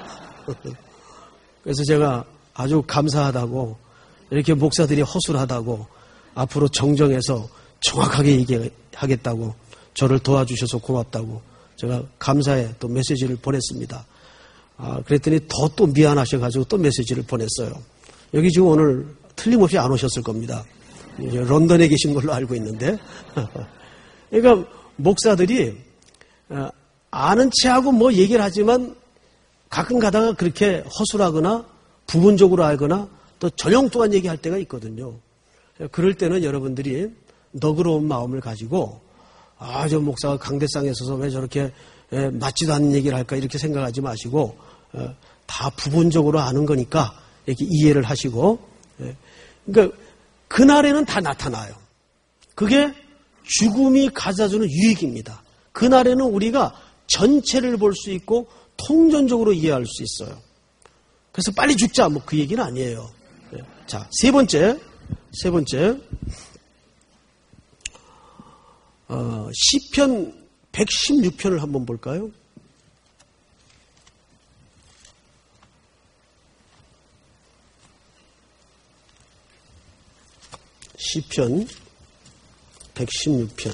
그래서 제가 아주 감사하다고 이렇게 목사들이 허술하다고 앞으로 정정해서 정확하게 얘기하겠다고 저를 도와주셔서 고맙다고 제가 감사의 또 메시지를 보냈습니다. 아, 그랬더니 더 또 미안하셔가지고 또 메시지를 보냈어요. 여기 지금 오늘 틀림없이 안 오셨을 겁니다. 이제 런던에 계신 걸로 알고 있는데. 그러니까 목사들이 아는 체하고 뭐 얘기를 하지만 가끔 가다가 그렇게 허술하거나 부분적으로 알거나 또 전형 또한 얘기할 때가 있거든요. 그럴 때는 여러분들이 너그러운 마음을 가지고 아, 저 목사가 강대상에 서서 왜 저렇게 맞지도 않는 얘기를 할까 이렇게 생각하지 마시고 다 부분적으로 아는 거니까 이렇게 이해를 하시고, 그러니까 그날에는 다 나타나요. 그게 죽음이 가져다주는 유익입니다. 그날에는 우리가 전체를 볼 수 있고 통전적으로 이해할 수 있어요. 그래서 빨리 죽자 뭐 그 얘기는 아니에요. 자, 세 번째, 세 번째, 어, 시편 백십육 편을 한번 볼까요? 시편 백십육 편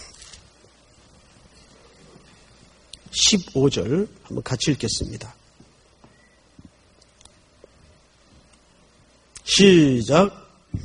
십오 절 한번 같이 읽겠습니다. 시작.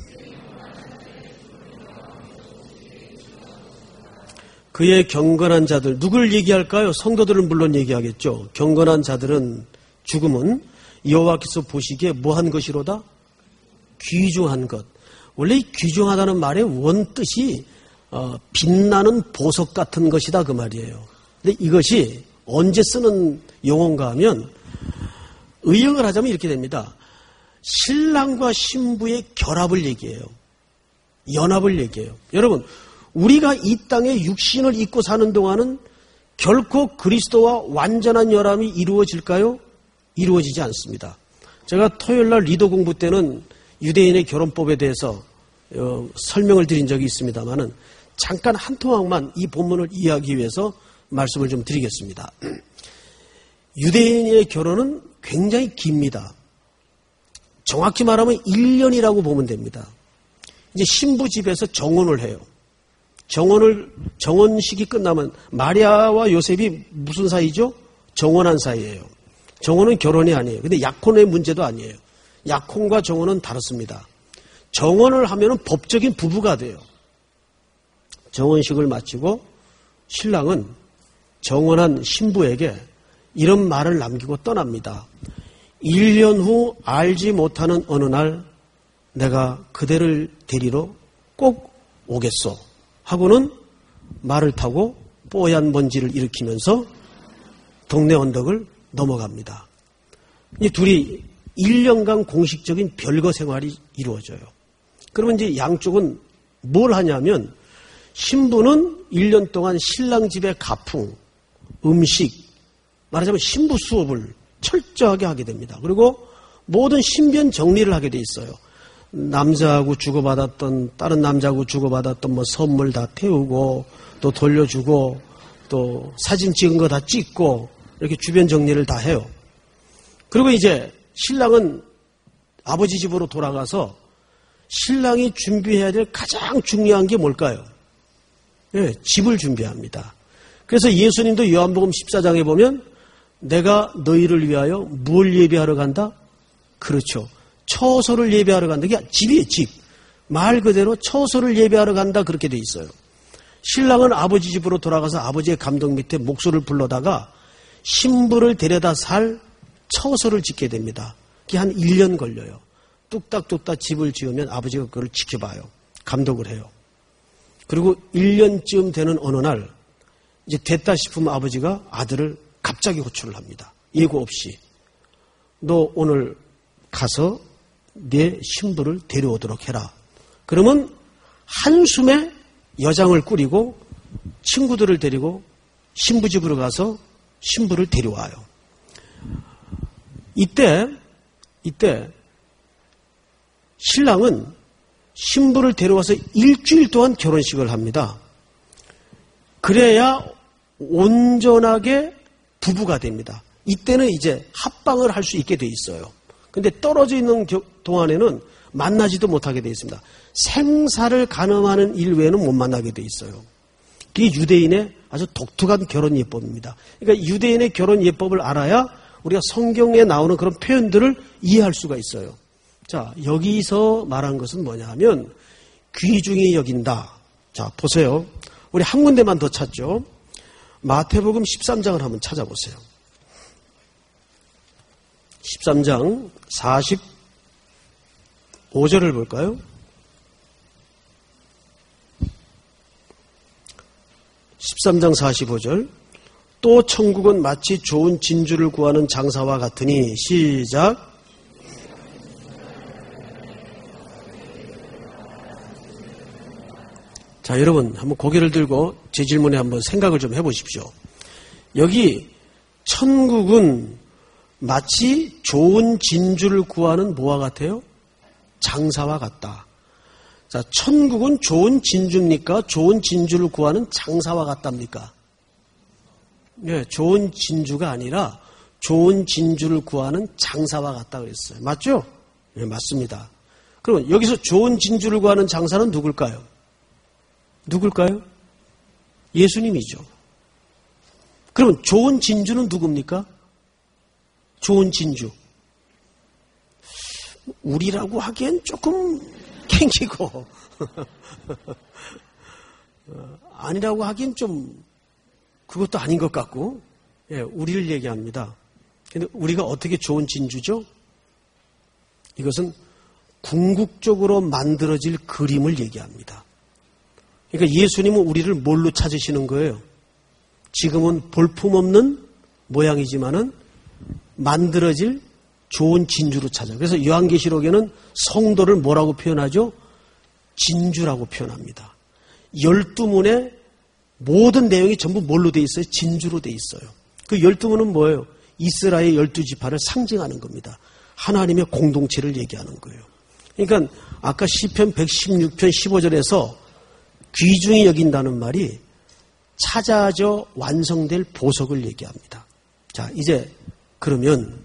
그의 경건한 자들, 누굴 얘기할까요? 성도들은 물론 얘기하겠죠. 경건한 자들은, 죽음은 여호와께서 보시기에 뭐한 것이로다? 귀중한 것. 원래 이 귀중하다는 말의 원뜻이 어, 빛나는 보석 같은 것이다 그 말이에요. 근데 이것이 언제 쓰는 용어인가 하면 의역을 하자면 이렇게 됩니다. 신랑과 신부의 결합을 얘기해요. 연합을 얘기해요. 여러분, 우리가 이 땅에 육신을 입고 사는 동안은 결코 그리스도와 완전한 연합이 이루어질까요? 이루어지지 않습니다. 제가 토요일날 리더 공부 때는 유대인의 결혼법에 대해서 어, 설명을 드린 적이 있습니다만은 잠깐 한 토막만 이 본문을 이해하기 위해서 말씀을 좀 드리겠습니다. 유대인의 결혼은 굉장히 깁니다. 정확히 말하면 일 년이라고 보면 됩니다. 이제 신부 집에서 정혼을 해요. 정혼을, 정혼식이 끝나면 마리아와 요셉이 무슨 사이죠? 정혼한 사이예요. 정혼은 결혼이 아니에요. 근데 약혼의 문제도 아니에요. 약혼과 정혼은 다릅니다. 정혼을 하면은 법적인 부부가 돼요. 정혼식을 마치고 신랑은 정혼한 신부에게 이런 말을 남기고 떠납니다. 일 년 후 알지 못하는 어느 날 내가 그대를 데리러 꼭 오겠소 하고는 말을 타고 뽀얀 먼지를 일으키면서 동네 언덕을 넘어갑니다. 이 둘이 일 년간 공식적인 별거 생활이 이루어져요. 그러면 이제 양쪽은 뭘 하냐면 신부는 일 년 동안 신랑 집의 가풍, 음식, 말하자면 신부 수업을 철저하게 하게 됩니다. 그리고 모든 신변 정리를 하게 돼 있어요. 남자하고 주고받았던, 다른 남자하고 주고받았던 뭐 선물 다 태우고, 또 돌려주고, 또 사진 찍은 거 다 찍고, 이렇게 주변 정리를 다 해요. 그리고 이제 신랑은 아버지 집으로 돌아가서 신랑이 준비해야 될 가장 중요한 게 뭘까요? 네, 집을 준비합니다. 그래서 예수님도 요한복음 십사 장에 보면 내가 너희를 위하여 뭘 예배하러 간다? 그렇죠. 처소를 예배하러 간다. 이게 집이에요, 집. 말 그대로 처소를 예배하러 간다. 그렇게 돼 있어요. 신랑은 아버지 집으로 돌아가서 아버지의 감동 밑에 목소를 불러다가 신부를 데려다 살 처소를 짓게 됩니다. 그게 한 일 년 걸려요. 뚝딱뚝딱 집을 지으면 아버지가 그걸 지켜봐요. 감독을 해요. 그리고 일 년쯤 되는 어느 날 이제 됐다 싶으면 아버지가 아들을 갑자기 호출을 합니다. 예고 없이. 너 오늘 가서 내 신부를 데려오도록 해라. 그러면 한숨에 여장을 꾸리고 친구들을 데리고 신부 집으로 가서 신부를 데려와요. 이때, 이때 신랑은 신부를 데려와서 일주일 동안 결혼식을 합니다. 그래야 온전하게 부부가 됩니다. 이때는 이제 합방을 할 수 있게 돼 있어요. 근데 떨어져 있는 동안에는 만나지도 못하게 돼 있습니다. 생사를 가늠하는 일 외에는 못 만나게 돼 있어요. 그게 유대인의 아주 독특한 결혼 예법입니다. 그러니까 유대인의 결혼 예법을 알아야 우리가 성경에 나오는 그런 표현들을 이해할 수가 있어요. 자, 여기서 말한 것은 뭐냐 하면 귀중히 여긴다. 자, 보세요. 우리 한 군데만 더 찾죠. 마태복음 십삼 장을 한번 찾아보세요. 십삼 장 사십오 절을 볼까요? 십삼 장 사십오 절. 또 천국은 마치 좋은 진주를 구하는 장사와 같으니 시작. 자, 여러분 한번 고개를 들고 제 질문에 한번 생각을 좀 해보십시오. 여기 천국은 마치 좋은 진주를 구하는 뭐와 같아요? 장사와 같다. 자, 천국은 좋은 진주입니까? 좋은 진주를 구하는 장사와 같답니까? 네, 좋은 진주가 아니라 좋은 진주를 구하는 장사와 같다 그랬어요. 맞죠? 네, 맞습니다. 그러면 여기서 좋은 진주를 구하는 장사는 누굴까요? 누굴까요? 예수님이죠. 그러면 좋은 진주는 누굽니까? 좋은 진주. 우리라고 하기엔 조금 캥기고 아니라고 하기엔 좀 그것도 아닌 것 같고, 예, 우리를 얘기합니다. 근데 우리가 어떻게 좋은 진주죠? 이것은 궁극적으로 만들어질 그림을 얘기합니다. 그러니까 예수님은 우리를 뭘로 찾으시는 거예요? 지금은 볼품없는 모양이지만은 만들어질 좋은 진주로 찾아. 그래서 요한계시록에는 성도를 뭐라고 표현하죠? 진주라고 표현합니다. 열두 문의 모든 내용이 전부 뭘로 돼 있어요? 진주로 돼 있어요. 그 열두 문은 뭐예요? 이스라엘 열두 지파를 상징하는 겁니다. 하나님의 공동체를 얘기하는 거예요. 그러니까 아까 시편 백십육 편 십오 절에서 귀중히 여긴다는 말이 찾아져 완성될 보석을 얘기합니다. 자, 이제 그러면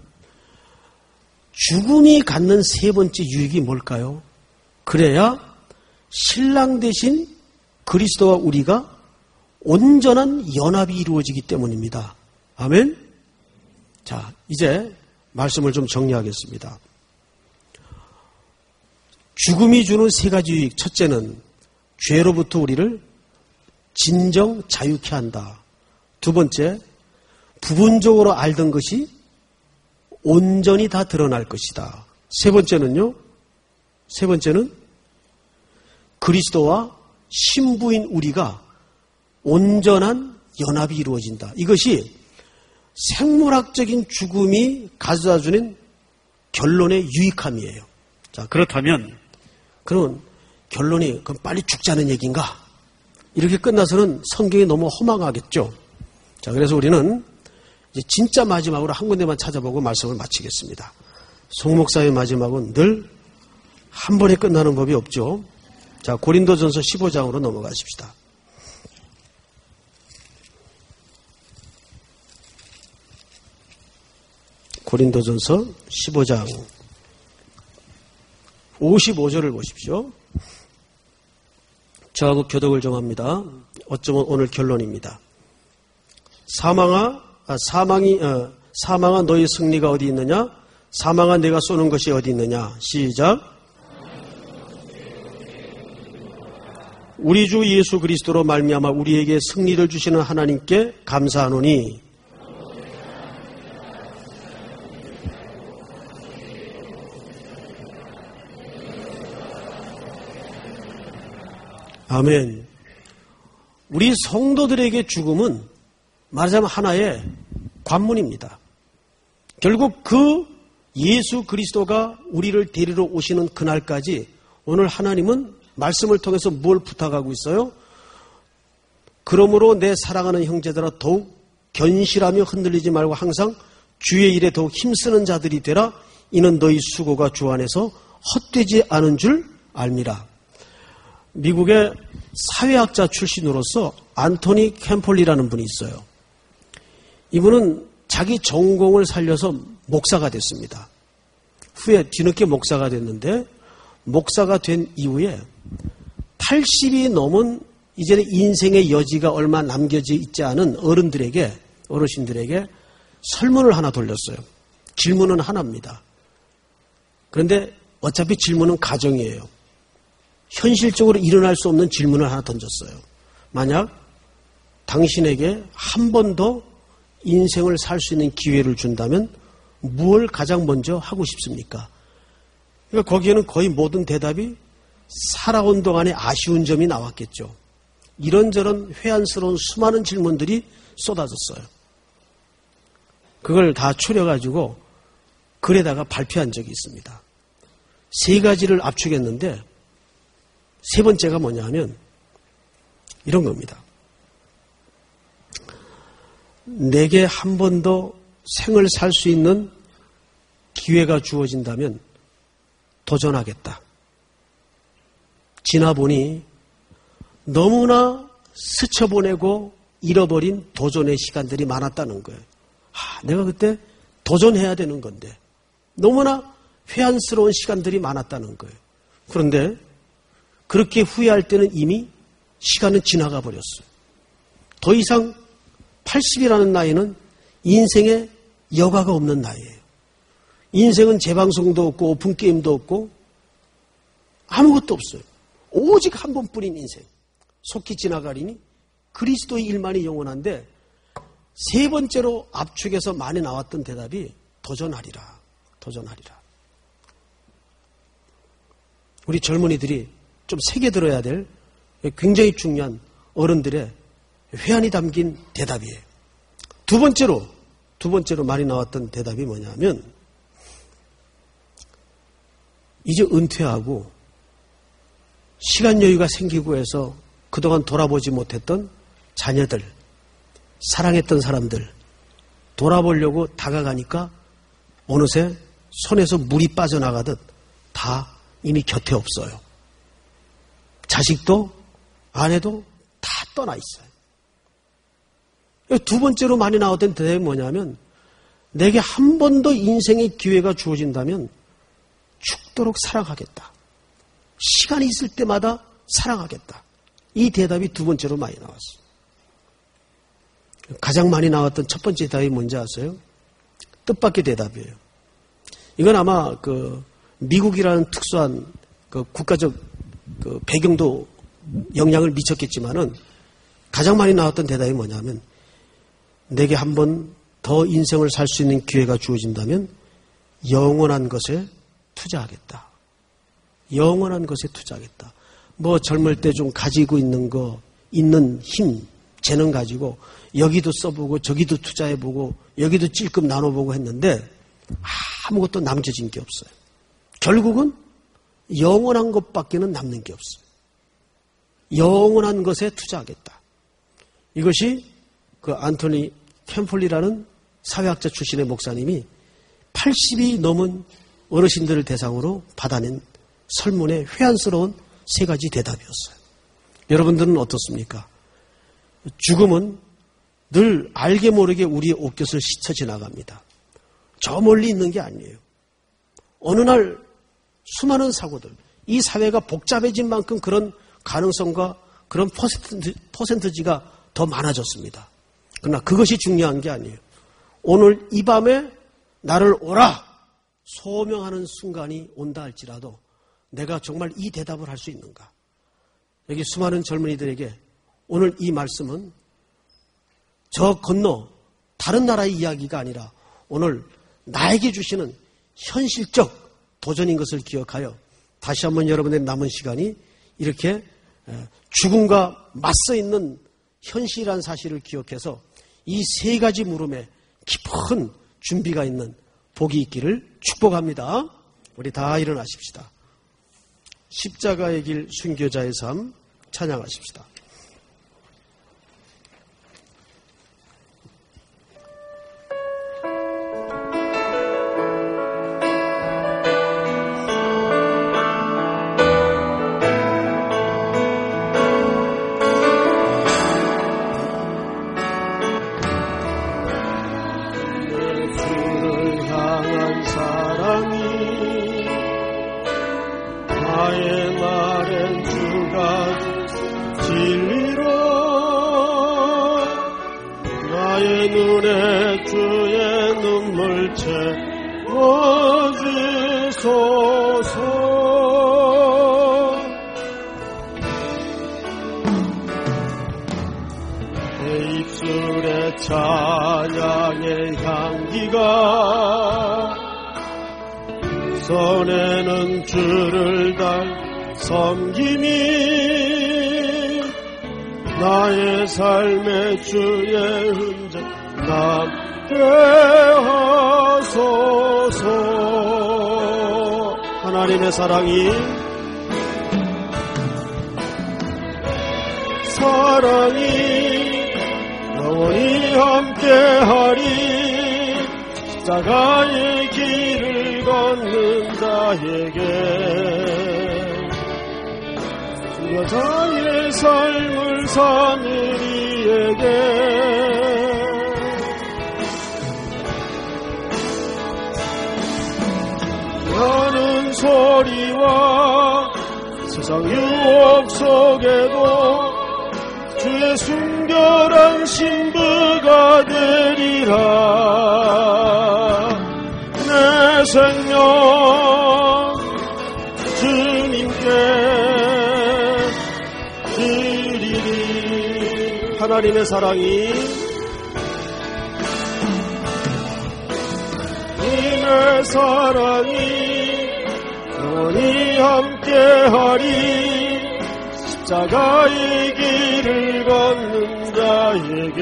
죽음이 갖는 세 번째 유익이 뭘까요? 그래야 신랑 대신 그리스도와 우리가 온전한 연합이 이루어지기 때문입니다. 아멘? 자, 이제 말씀을 좀 정리하겠습니다. 죽음이 주는 세 가지 유익. 첫째는 죄로부터 우리를 진정 자유케 한다. 두 번째, 부분적으로 알던 것이 온전히 다 드러날 것이다. 세 번째는요, 세 번째는 그리스도와 신부인 우리가 온전한 연합이 이루어진다. 이것이 생물학적인 죽음이 가져다주는 결론의 유익함이에요. 자, 그렇다면, 그러면 결론이 그럼 빨리 죽자는 얘기인가? 이렇게 끝나서는 성경이 너무 허망하겠죠. 자, 그래서 우리는 이제 진짜 마지막으로 한 군데만 찾아보고 말씀을 마치겠습니다. 송 목사의 마지막은 늘 한 번에 끝나는 법이 없죠. 자, 고린도전서 십오 장으로 넘어가십시다. 고린도전서 십오 장 오십오 절을 보십시오. 저하고 교독을 좀 합니다. 어쩌면 오늘 결론입니다. 사망아, 아, 사망이, 어, 사망아 너희 승리가 어디 있느냐? 사망아 내가 쏘는 것이 어디 있느냐? 시작. 우리 주 예수 그리스도로 말미암아 우리에게 승리를 주시는 하나님께 감사하노니 아멘. 우리 성도들에게 죽음은 말하자면 하나의 관문입니다. 결국 그 예수 그리스도가 우리를 데리러 오시는 그날까지 오늘 하나님은 말씀을 통해서 뭘 부탁하고 있어요? 그러므로 내 사랑하는 형제들아 더욱 견실하며 흔들리지 말고 항상 주의 일에 더욱 힘쓰는 자들이 되라. 이는 너희 수고가 주 안에서 헛되지 않은 줄 알미라. 미국의 사회학자 출신으로서 안토니 캠폴리라는 분이 있어요. 이분은 자기 전공을 살려서 목사가 됐습니다. 후에 뒤늦게 목사가 됐는데 목사가 된 이후에 팔십이 넘은 이제는 인생의 여지가 얼마 남겨져 있지 않은 어른들에게, 어르신들에게 설문을 하나 돌렸어요. 질문은 하나입니다. 그런데 어차피 질문은 가정이에요. 현실적으로 일어날 수 없는 질문을 하나 던졌어요. 만약 당신에게 한 번 더 인생을 살 수 있는 기회를 준다면 무엇을 가장 먼저 하고 싶습니까? 그러니까 거기에는 거의 모든 대답이 살아온 동안에 아쉬운 점이 나왔겠죠. 이런저런 회한스러운 수많은 질문들이 쏟아졌어요. 그걸 다 추려가지고 글에다가 발표한 적이 있습니다. 세 가지를 압축했는데 세 번째가 뭐냐 하면 이런 겁니다. 내게 한 번 더 생을 살 수 있는 기회가 주어진다면 도전하겠다. 지나보니 너무나 스쳐보내고 잃어버린 도전의 시간들이 많았다는 거예요. 아, 내가 그때 도전해야 되는 건데 너무나 회한스러운 시간들이 많았다는 거예요. 그런데 그렇게 후회할 때는 이미 시간은 지나가 버렸어요. 더 이상 팔십이라는 나이는 인생에 여가가 없는 나이예요. 인생은 재방송도 없고 오픈게임도 없고 아무것도 없어요. 오직 한 번뿐인 인생. 속히 지나가리니 그리스도의 일만이 영원한데 세 번째로 압축해서 많이 나왔던 대답이 도전하리라. 도전하리라. 우리 젊은이들이 좀 새겨 들어야 될 굉장히 중요한 어른들의 회한이 담긴 대답이에요. 두 번째로, 두 번째로 많이 나왔던 대답이 뭐냐면 이제 은퇴하고 시간 여유가 생기고 해서 그동안 돌아보지 못했던 자녀들, 사랑했던 사람들 돌아보려고 다가가니까 어느새 손에서 물이 빠져나가듯 다 이미 곁에 없어요. 자식도 아내도 다 떠나 있어요. 두 번째로 많이 나왔던 대답이 뭐냐면 내게 한 번 더 인생의 기회가 주어진다면 죽도록 사랑하겠다. 시간이 있을 때마다 사랑하겠다. 이 대답이 두 번째로 많이 나왔어요. 가장 많이 나왔던 첫 번째 대답이 뭔지 아세요? 뜻밖의 대답이에요. 이건 아마 그 미국이라는 특수한 그 국가적 그 배경도 영향을 미쳤겠지만은 가장 많이 나왔던 대답이 뭐냐면 내게 한 번 더 인생을 살 수 있는 기회가 주어진다면 영원한 것에 투자하겠다. 영원한 것에 투자하겠다. 뭐 젊을 때 좀 가지고 있는 거, 있는 힘, 재능 가지고 여기도 써보고 저기도 투자해보고 여기도 찔끔 나눠보고 했는데 아무것도 남겨진 게 없어요. 결국은 영원한 것밖에는 남는 게 없어요. 영원한 것에 투자하겠다. 이것이 그 안토니 캠플리라는 사회학자 출신의 목사님이 팔십이 넘은 어르신들을 대상으로 받아낸 설문의 회한스러운 세 가지 대답이었어요. 여러분들은 어떻습니까? 죽음은 늘 알게 모르게 우리의 옷깃을 스쳐 지나갑니다. 저 멀리 있는 게 아니에요. 어느 날 수많은 사고들, 이 사회가 복잡해진 만큼 그런 가능성과 그런 퍼센트, 퍼센트지가 더 많아졌습니다. 그러나 그것이 중요한 게 아니에요. 오늘 이 밤에 나를 오라 소명하는 순간이 온다 할지라도 내가 정말 이 대답을 할 수 있는가? 여기 수많은 젊은이들에게 오늘 이 말씀은 저 건너 다른 나라의 이야기가 아니라 오늘 나에게 주시는 현실적 도전인 것을 기억하여 다시 한번 여러분의 남은 시간이 이렇게 죽음과 맞서 있는 현실이라는 사실을 기억해서 이 세 가지 물음에 깊은 준비가 있는 복이 있기를 축복합니다. 우리 다 일어나십시다. 십자가의 길 순교자의 삶 찬양하십시다. 찬양의 향기가 손에는 줄을 달 섬김이 나의 삶의 주의 흔적 남게 하소서. 하나님의 사랑이 사랑이 영원히 함께하리. 십자가의 길을 걷는 자에게 여자의 삶을 사는 이에게 하는 소리와 세상 유혹 속에도 주의 순결한 신부가 되리라. 내 생명 주님께 드리리. 하나님의 사랑이 내 사랑이 영원히 함께하리. 십자가의 길을 걷는 자에게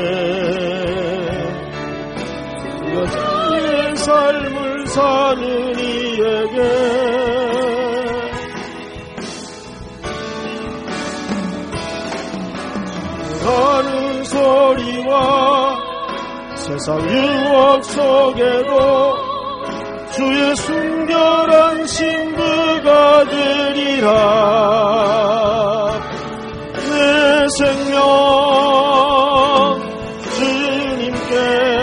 여자의 삶을 사는 이에게 하는 소리와 세상 유혹 속에도 주의 순결한 신부가 되리라. 내 생명 주님께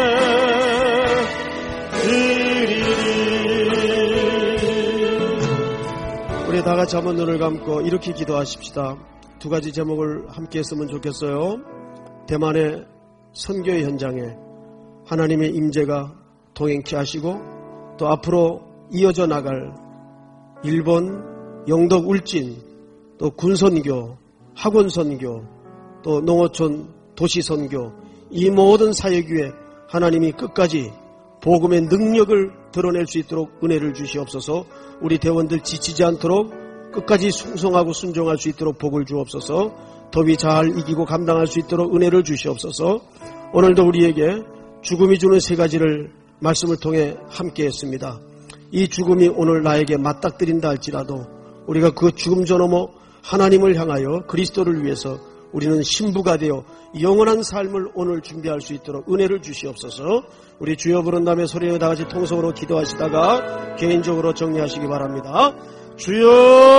드리리. 우리 다 같이 한번 눈을 감고 이렇게 기도하십시다. 두 가지 제목을 함께 했으면 좋겠어요. 대만의 선교의 현장에 하나님의 임재가 동행케 하시고 또 앞으로 이어져 나갈 일본 영덕 울진 또 군선교, 학원선교 또 농어촌 도시선교 이 모든 사역 위에 하나님이 끝까지 복음의 능력을 드러낼 수 있도록 은혜를 주시옵소서. 우리 대원들 지치지 않도록 끝까지 순종하고 순종할 수 있도록 복을 주옵소서. 더위 잘 이기고 감당할 수 있도록 은혜를 주시옵소서. 오늘도 우리에게 죽음이 주는 세 가지를 말씀을 통해 함께 했습니다. 이 죽음이 오늘 나에게 맞닥뜨린다 할지라도 우리가 그 죽음 저 넘어 하나님을 향하여 그리스도를 위해서 우리는 신부가 되어 영원한 삶을 오늘 준비할 수 있도록 은혜를 주시옵소서. 우리 주여 부른 다음에 소리를 다같이 통성으로 기도하시다가 개인적으로 정리하시기 바랍니다. 주여,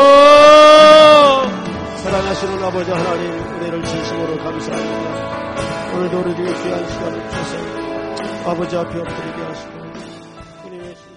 사랑하시는 아버지 하나님, 은혜를 진심으로 감사합니다. 오늘도 우리 주의 귀한 시간을 주셔서 아버지 앞에 엎드리게 하시고